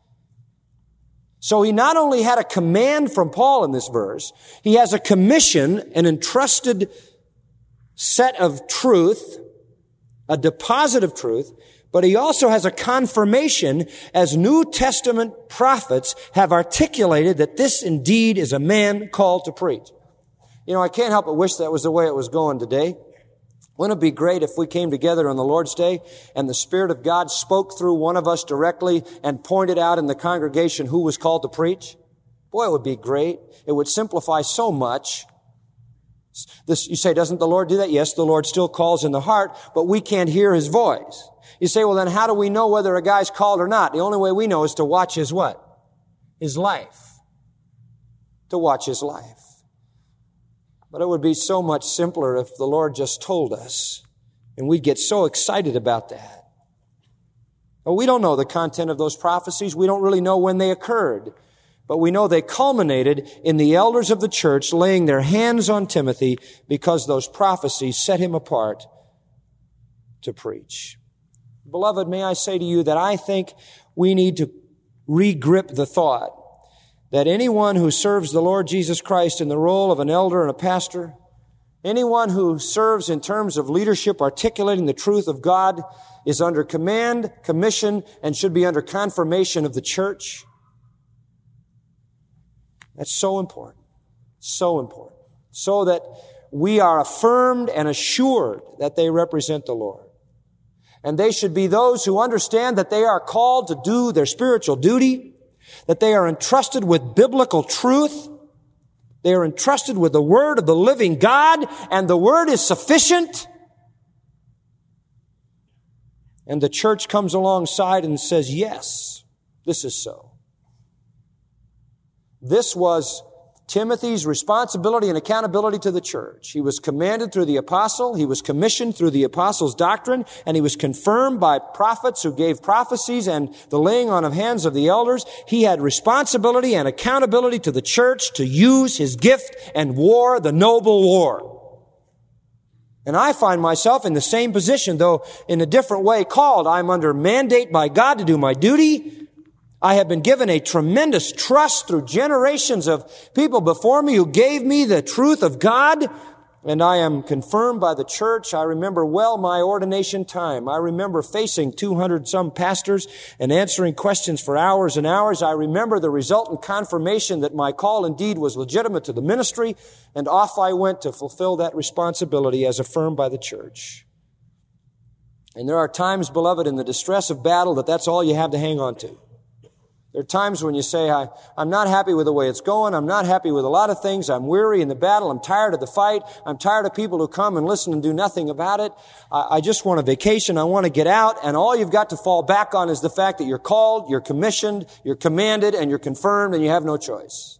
So he not only had a command from Paul in this verse, he has a commission, an entrusted set of truth, a deposit of truth, but he also has a confirmation as New Testament prophets have articulated that this indeed is a man called to preach. You know, I can't help but wish that was the way it was going today. Wouldn't it be great if we came together on the Lord's Day and the Spirit of God spoke through one of us directly and pointed out in the congregation who was called to preach? Boy, it would be great. It would simplify so much. This, you say, doesn't the Lord do that? Yes, the Lord still calls in the heart, but we can't hear his voice. You say, well, then how do we know whether a guy's called or not? The only way we know is to watch his what? His life. To watch his life. But it would be so much simpler if the Lord just told us, and we'd get so excited about that. Well, we don't know the content of those prophecies. We don't really know when they occurred. But we know they culminated in the elders of the church laying their hands on Timothy because those prophecies set him apart to preach. Beloved, may I say to you that I think we need to re-grip the thought that anyone who serves the Lord Jesus Christ in the role of an elder and a pastor, anyone who serves in terms of leadership articulating the truth of God is under command, commission, and should be under confirmation of the church. That's so important. So important. So that we are affirmed and assured that they represent the Lord. And they should be those who understand that they are called to do their spiritual duty, that they are entrusted with biblical truth, they are entrusted with the Word of the living God, and the Word is sufficient. And the church comes alongside and says, yes, this is so. This was Timothy's responsibility and accountability to the church. He was commanded through the apostle, he was commissioned through the apostle's doctrine, and he was confirmed by prophets who gave prophecies and the laying on of hands of the elders. He had responsibility and accountability to the church to use his gift and war the noble war. And I find myself in the same position, though in a different way called. I'm under mandate by God to do my duty. I have been given a tremendous trust through generations of people before me who gave me the truth of God, and I am confirmed by the church. I remember well my ordination time. I remember facing 200-some pastors and answering questions for hours and hours. I remember the resultant confirmation that my call indeed was legitimate to the ministry, and off I went to fulfill that responsibility as affirmed by the church. And there are times, beloved, in the distress of battle that's all you have to hang on to. There are times when you say, I'm not happy with the way it's going. I'm not happy with a lot of things. I'm weary in the battle. I'm tired of the fight. I'm tired of people who come and listen and do nothing about it. I just want a vacation. I want to get out. And all you've got to fall back on is the fact that you're called, you're commissioned, you're commanded, and you're confirmed, and you have no choice.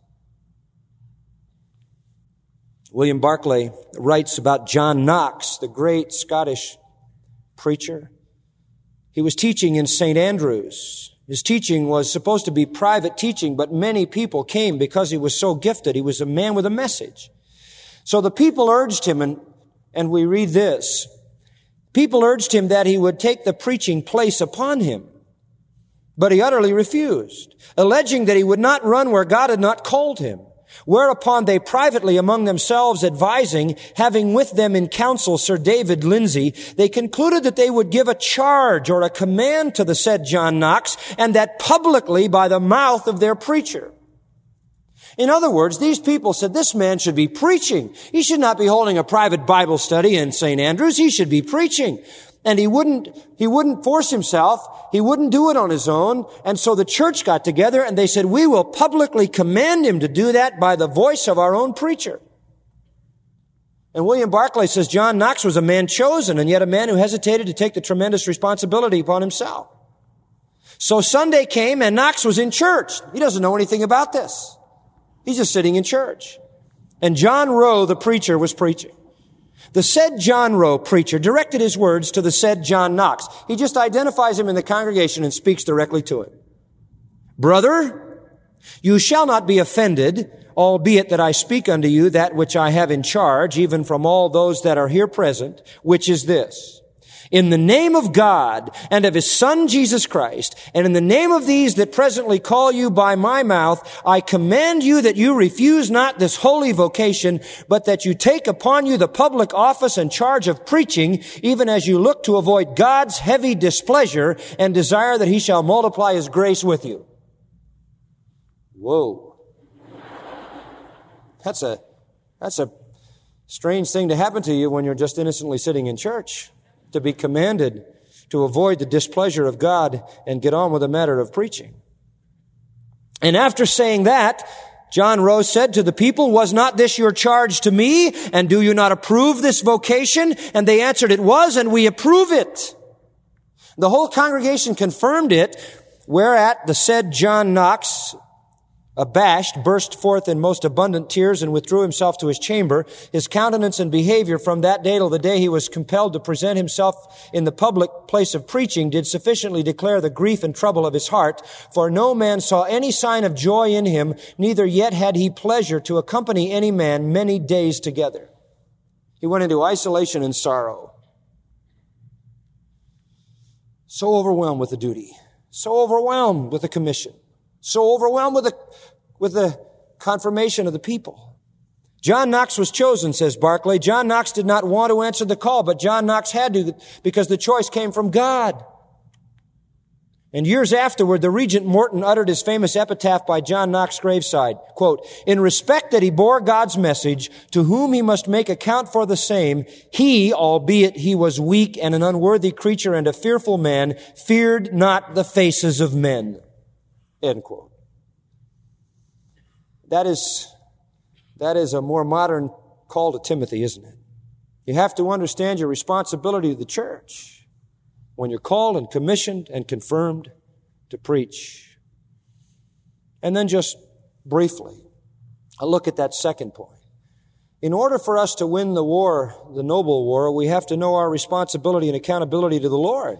William Barclay writes about John Knox, the great Scottish preacher. He was teaching in St. Andrews. His teaching was supposed to be private teaching, but many people came because he was so gifted. He was a man with a message. So the people urged him, and we read this. People urged him that he would take the preaching place upon him. But he utterly refused, alleging that he would not run where God had not called him. Whereupon they privately among themselves advising, having with them in council Sir David Lindsay, they concluded that they would give a charge or a command to the said John Knox, and that publicly by the mouth of their preacher. In other words, these people said this man should be preaching. He should not be holding a private Bible study in St. Andrews. He should be preaching. And he wouldn't force himself. He wouldn't do it on his own. And so the church got together and they said, we will publicly command him to do that by the voice of our own preacher. And William Barclay says John Knox was a man chosen and yet a man who hesitated to take the tremendous responsibility upon himself. So Sunday came and Knox was in church. He doesn't know anything about this. He's just sitting in church. And John Rowe, the preacher, was preaching. The said John Rowe, preacher, directed his words to the said John Knox. He just identifies him in the congregation and speaks directly to him. Brother, you shall not be offended, albeit that I speak unto you that which I have in charge, even from all those that are here present, which is this. In the name of God and of His Son Jesus Christ, and in the name of these that presently call you by my mouth, I command you that you refuse not this holy vocation, but that you take upon you the public office and charge of preaching, even as you look to avoid God's heavy displeasure and desire that He shall multiply His grace with you. Whoa. That's a strange thing to happen to you when you're just innocently sitting in church. To be commanded to avoid the displeasure of God and get on with the matter of preaching. And after saying that, John Rowe said to the people, was not this your charge to me? And do you not approve this vocation? And they answered, it was, and we approve it. The whole congregation confirmed it, whereat the said John Knox, abashed, burst forth in most abundant tears and withdrew himself to his chamber. His countenance and behavior from that day till the day he was compelled to present himself in the public place of preaching did sufficiently declare the grief and trouble of his heart. For no man saw any sign of joy in him, neither yet had he pleasure to accompany any man many days together. He went into isolation and sorrow. So overwhelmed with the duty, so overwhelmed with the commission, so overwhelmed with the confirmation of the people. John Knox was chosen, says Barclay. John Knox did not want to answer the call, but John Knox had to because the choice came from God. And years afterward, the Regent Morton uttered his famous epitaph by John Knox graveside, quote, in respect that he bore God's message, to whom he must make account for the same, he, albeit he was weak and an unworthy creature and a fearful man, feared not the faces of men. End quote. That is a more modern call to Timothy, isn't it? You have to understand your responsibility to the church when you're called and commissioned and confirmed to preach. And then just briefly, a look at that second point. In order for us to win the war, the noble war, we have to know our responsibility and accountability to the Lord.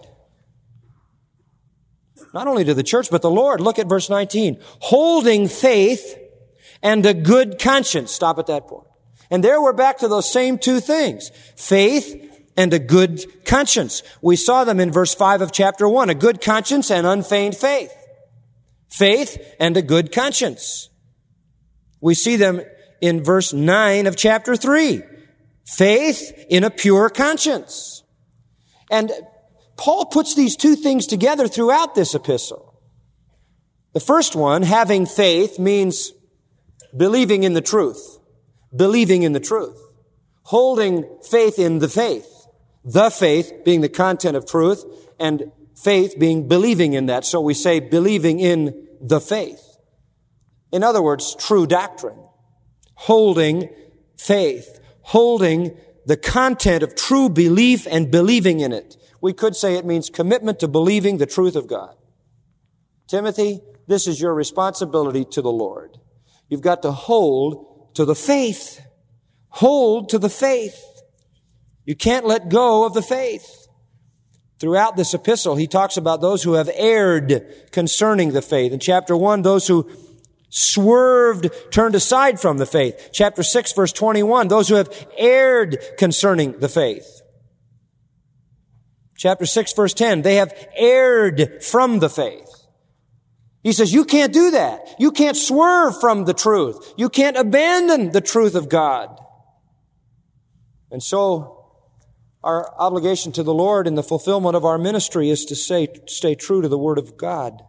Not only to the church, but the Lord. Look at verse 19. Holding faith and a good conscience. Stop at that point. And there we're back to those same two things. Faith and a good conscience. We saw them in verse 5 of chapter 1. A good conscience and unfeigned faith. Faith and a good conscience. We see them in verse 9 of chapter 3. Faith in a pure conscience. And Paul puts these two things together throughout this epistle. The first one, having faith, means believing in the truth. Believing in the truth. Holding faith in the faith. The faith being the content of truth, and faith being believing in that. So we say believing in the faith. In other words, true doctrine. Holding faith. Holding the content of true belief and believing in it. We could say it means commitment to believing the truth of God. Timothy, this is your responsibility to the Lord. You've got to hold to the faith. Hold to the faith. You can't let go of the faith. Throughout this epistle, he talks about those who have erred concerning the faith. In chapter 1, those who swerved, turned aside from the faith. Chapter 6, verse 21, those who have erred concerning the faith. Chapter 6, verse 10, they have erred from the faith. He says, you can't do that. You can't swerve from the truth. You can't abandon the truth of God. And so, our obligation to the Lord in the fulfillment of our ministry is to stay true to the Word of God.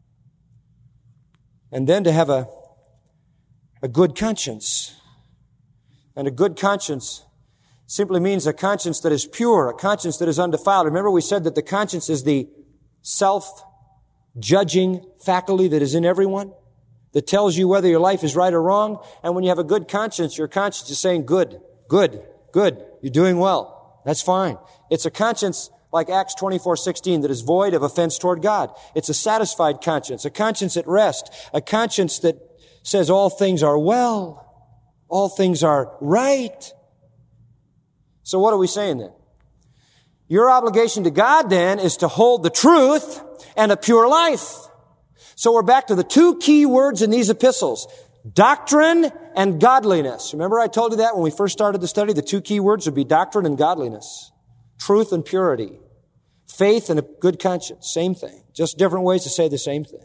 And then to have a good conscience. And a good conscience simply means a conscience that is pure, a conscience that is undefiled. Remember we said that the conscience is the self-judging faculty that is in everyone, that tells you whether your life is right or wrong. And when you have a good conscience, your conscience is saying, good, good, good, you're doing well. That's fine. It's a conscience like Acts 24:16 that is void of offense toward God. It's a satisfied conscience, a conscience at rest, a conscience that says all things are well, all things are right. So what are we saying then? Your obligation to God then is to hold the truth and a pure life. So we're back to the two key words in these epistles, doctrine and godliness. Remember I told you that when we first started the study, the two key words would be doctrine and godliness. Truth and purity. Faith and a good conscience. Same thing. Just different ways to say the same thing.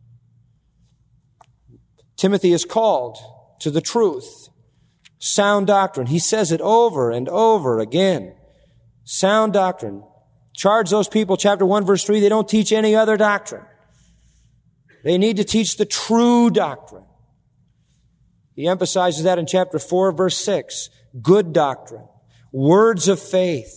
Timothy is called to the truth. Sound doctrine. He says it over and over again. Sound doctrine. Charge those people, chapter 1, verse 3, they don't teach any other doctrine. They need to teach the true doctrine. He emphasizes that in chapter 4, verse 6. Good doctrine. Words of faith.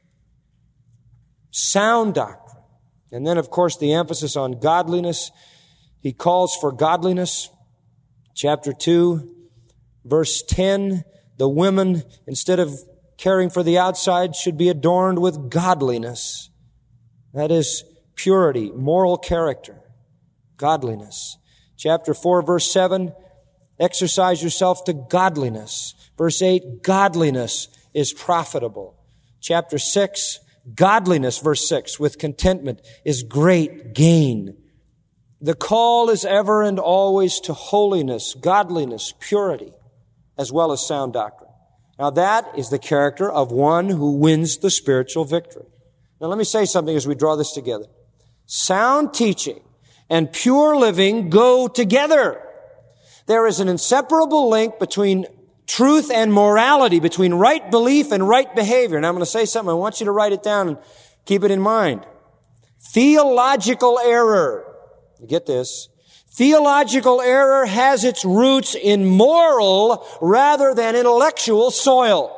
Sound doctrine. And then, of course, the emphasis on godliness. He calls for godliness. Chapter 2, verse 10, the women, instead of caring for the outside, should be adorned with godliness. That is purity, moral character, godliness. Chapter 4, verse 7, exercise yourself to godliness. Verse 8, godliness is profitable. Chapter 6, godliness, verse 6, with contentment is great gain. The call is ever and always to holiness, godliness, purity, as well as sound doctrine. Now that is the character of one who wins the spiritual victory. Now let me say something as we draw this together. Sound teaching and pure living go together. There is an inseparable link between truth and morality, between right belief and right behavior. And I'm going to say something. I want you to write it down and keep it in mind. Theological error. You get this? Theological error has its roots in moral rather than intellectual soil.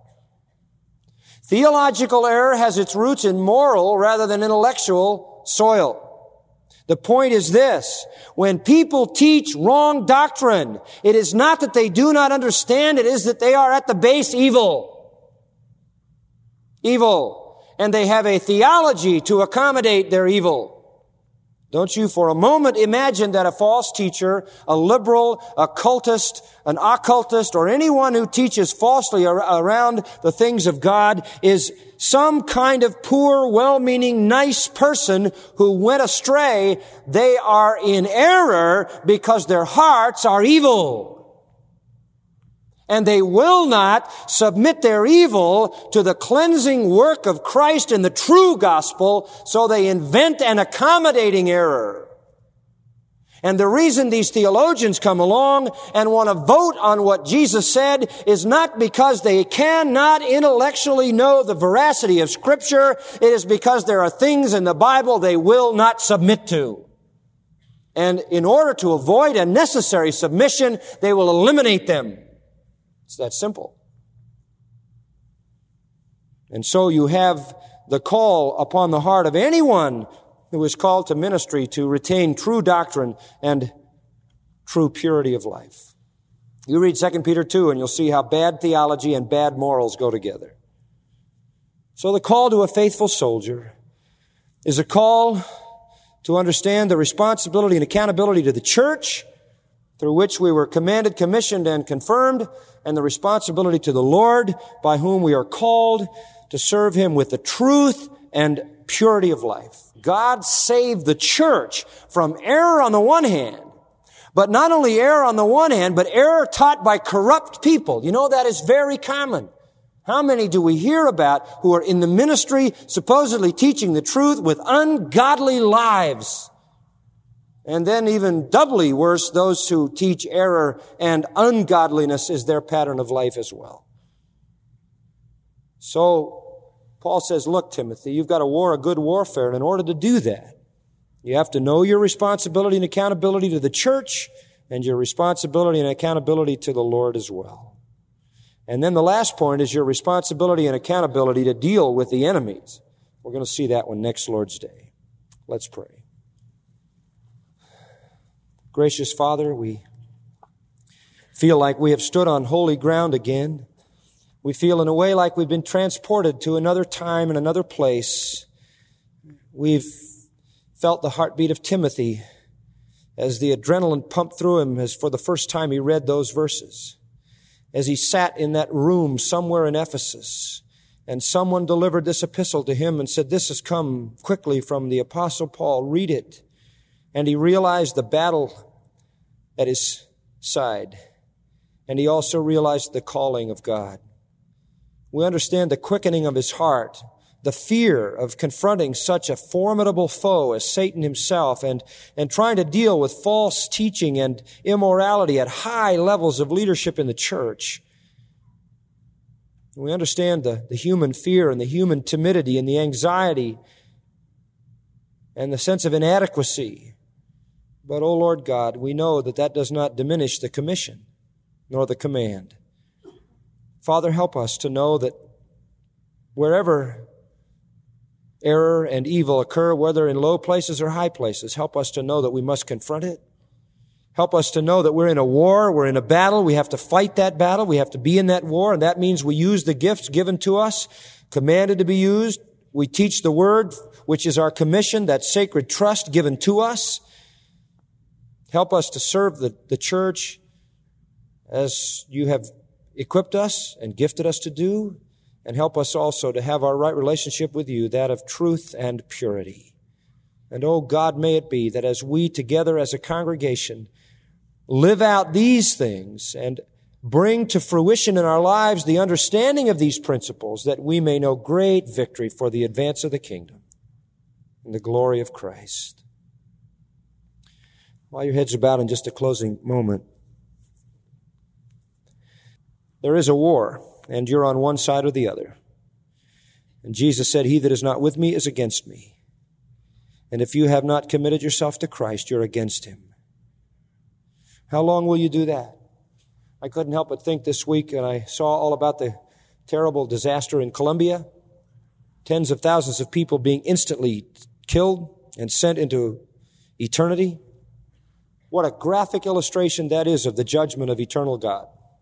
Theological error has its roots in moral rather than intellectual soil. The point is this: when people teach wrong doctrine, it is not that they do not understand, it is that they are at the base evil. Evil. And they have a theology to accommodate their evil. Don't you for a moment imagine that a false teacher, a liberal, a cultist, an occultist, or anyone who teaches falsely around the things of God is some kind of poor, well-meaning, nice person who went astray. They are in error because their hearts are evil. And they will not submit their evil to the cleansing work of Christ in the true gospel, so they invent an accommodating error. And the reason these theologians come along and want to vote on what Jesus said is not because they cannot intellectually know the veracity of Scripture. It is because there are things in the Bible they will not submit to. And in order to avoid a necessary submission, they will eliminate them. It's that simple. And so you have the call upon the heart of anyone who is called to ministry to retain true doctrine and true purity of life. You read 2 Peter 2 and you'll see how bad theology and bad morals go together. So the call to a faithful soldier is a call to understand the responsibility and accountability to the church through which we were commanded, commissioned, and confirmed, and the responsibility to the Lord by whom we are called to serve Him with the truth and purity of life. God saved the church from error on the one hand, but not only error on the one hand, but error taught by corrupt people. You know, that is very common. How many do we hear about who are in the ministry supposedly teaching the truth with ungodly lives? And then even doubly worse, those who teach error and ungodliness is their pattern of life as well. So Paul says, look, Timothy, you've got to war a good warfare, and in order to do that, you have to know your responsibility and accountability to the church and your responsibility and accountability to the Lord as well. And then the last point is your responsibility and accountability to deal with the enemies. We're going to see that one next Lord's Day. Let's pray. Gracious Father, we feel like we have stood on holy ground again. We feel in a way like we've been transported to another time and another place. We've felt the heartbeat of Timothy as the adrenaline pumped through him as for the first time he read those verses. As he sat in that room somewhere in Ephesus, and someone delivered this epistle to him and said, this has come quickly from the Apostle Paul, read it. And he realized the battle at his side. And he also realized the calling of God. We understand the quickening of his heart, the fear of confronting such a formidable foe as Satan himself, and trying to deal with false teaching and immorality at high levels of leadership in the church. We understand the human fear and the human timidity and the anxiety and the sense of inadequacy. But, oh Lord God, we know that that does not diminish the commission nor the command. Father, help us to know that wherever error and evil occur, whether in low places or high places, help us to know that we must confront it. Help us to know that we're in a war, we're in a battle, we have to fight that battle, we have to be in that war, and that means we use the gifts given to us, commanded to be used. We teach the Word, which is our commission, that sacred trust given to us. Help us to serve the church as you have equipped us and gifted us to do. And help us also to have our right relationship with you, that of truth and purity. And oh God, may it be that as we together as a congregation live out these things and bring to fruition in our lives the understanding of these principles, that we may know great victory for the advance of the kingdom and the glory of Christ. While your heads are bowed in just a closing moment, there is a war, and you're on one side or the other. And Jesus said, he that is not with me is against me. And if you have not committed yourself to Christ, you're against him. How long will you do that? I couldn't help but think this week, and I saw all about the terrible disaster in Colombia. Tens of thousands of people being instantly killed and sent into eternity. What a graphic illustration that is of the judgment of eternal God.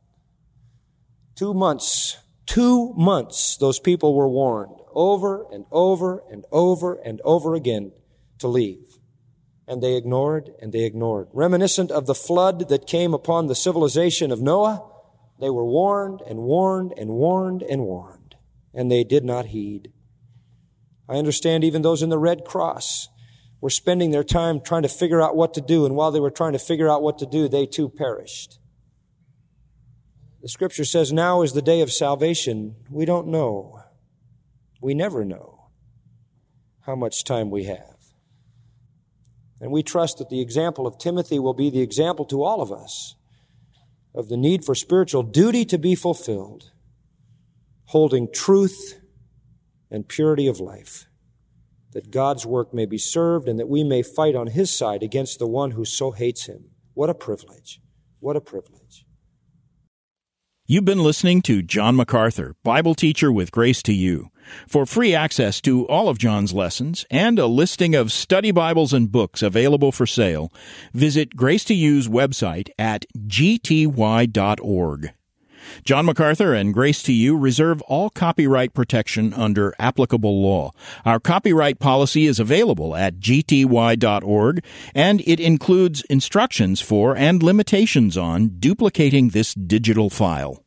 2 months, those people were warned over and over and over and over again to leave. And they ignored and they ignored. Reminiscent of the flood that came upon the civilization of Noah, they were warned and warned and warned and warned, and they did not heed. I understand even those in the Red Cross were spending their time trying to figure out what to do, and while they were trying to figure out what to do, they too perished. The Scripture says now is the day of salvation. We don't know. We never know how much time we have. And we trust that the example of Timothy will be the example to all of us of the need for spiritual duty to be fulfilled, holding truth and purity of life, that God's work may be served and that we may fight on His side against the one who so hates Him. What a privilege. What a privilege. You've been listening to John MacArthur, Bible teacher with Grace to You. For free access to all of John's lessons and a listing of study Bibles and books available for sale, visit Grace to You's website at gty.org. John MacArthur and Grace to You reserve all copyright protection under applicable law. Our copyright policy is available at gty.org, and it includes instructions for and limitations on duplicating this digital file.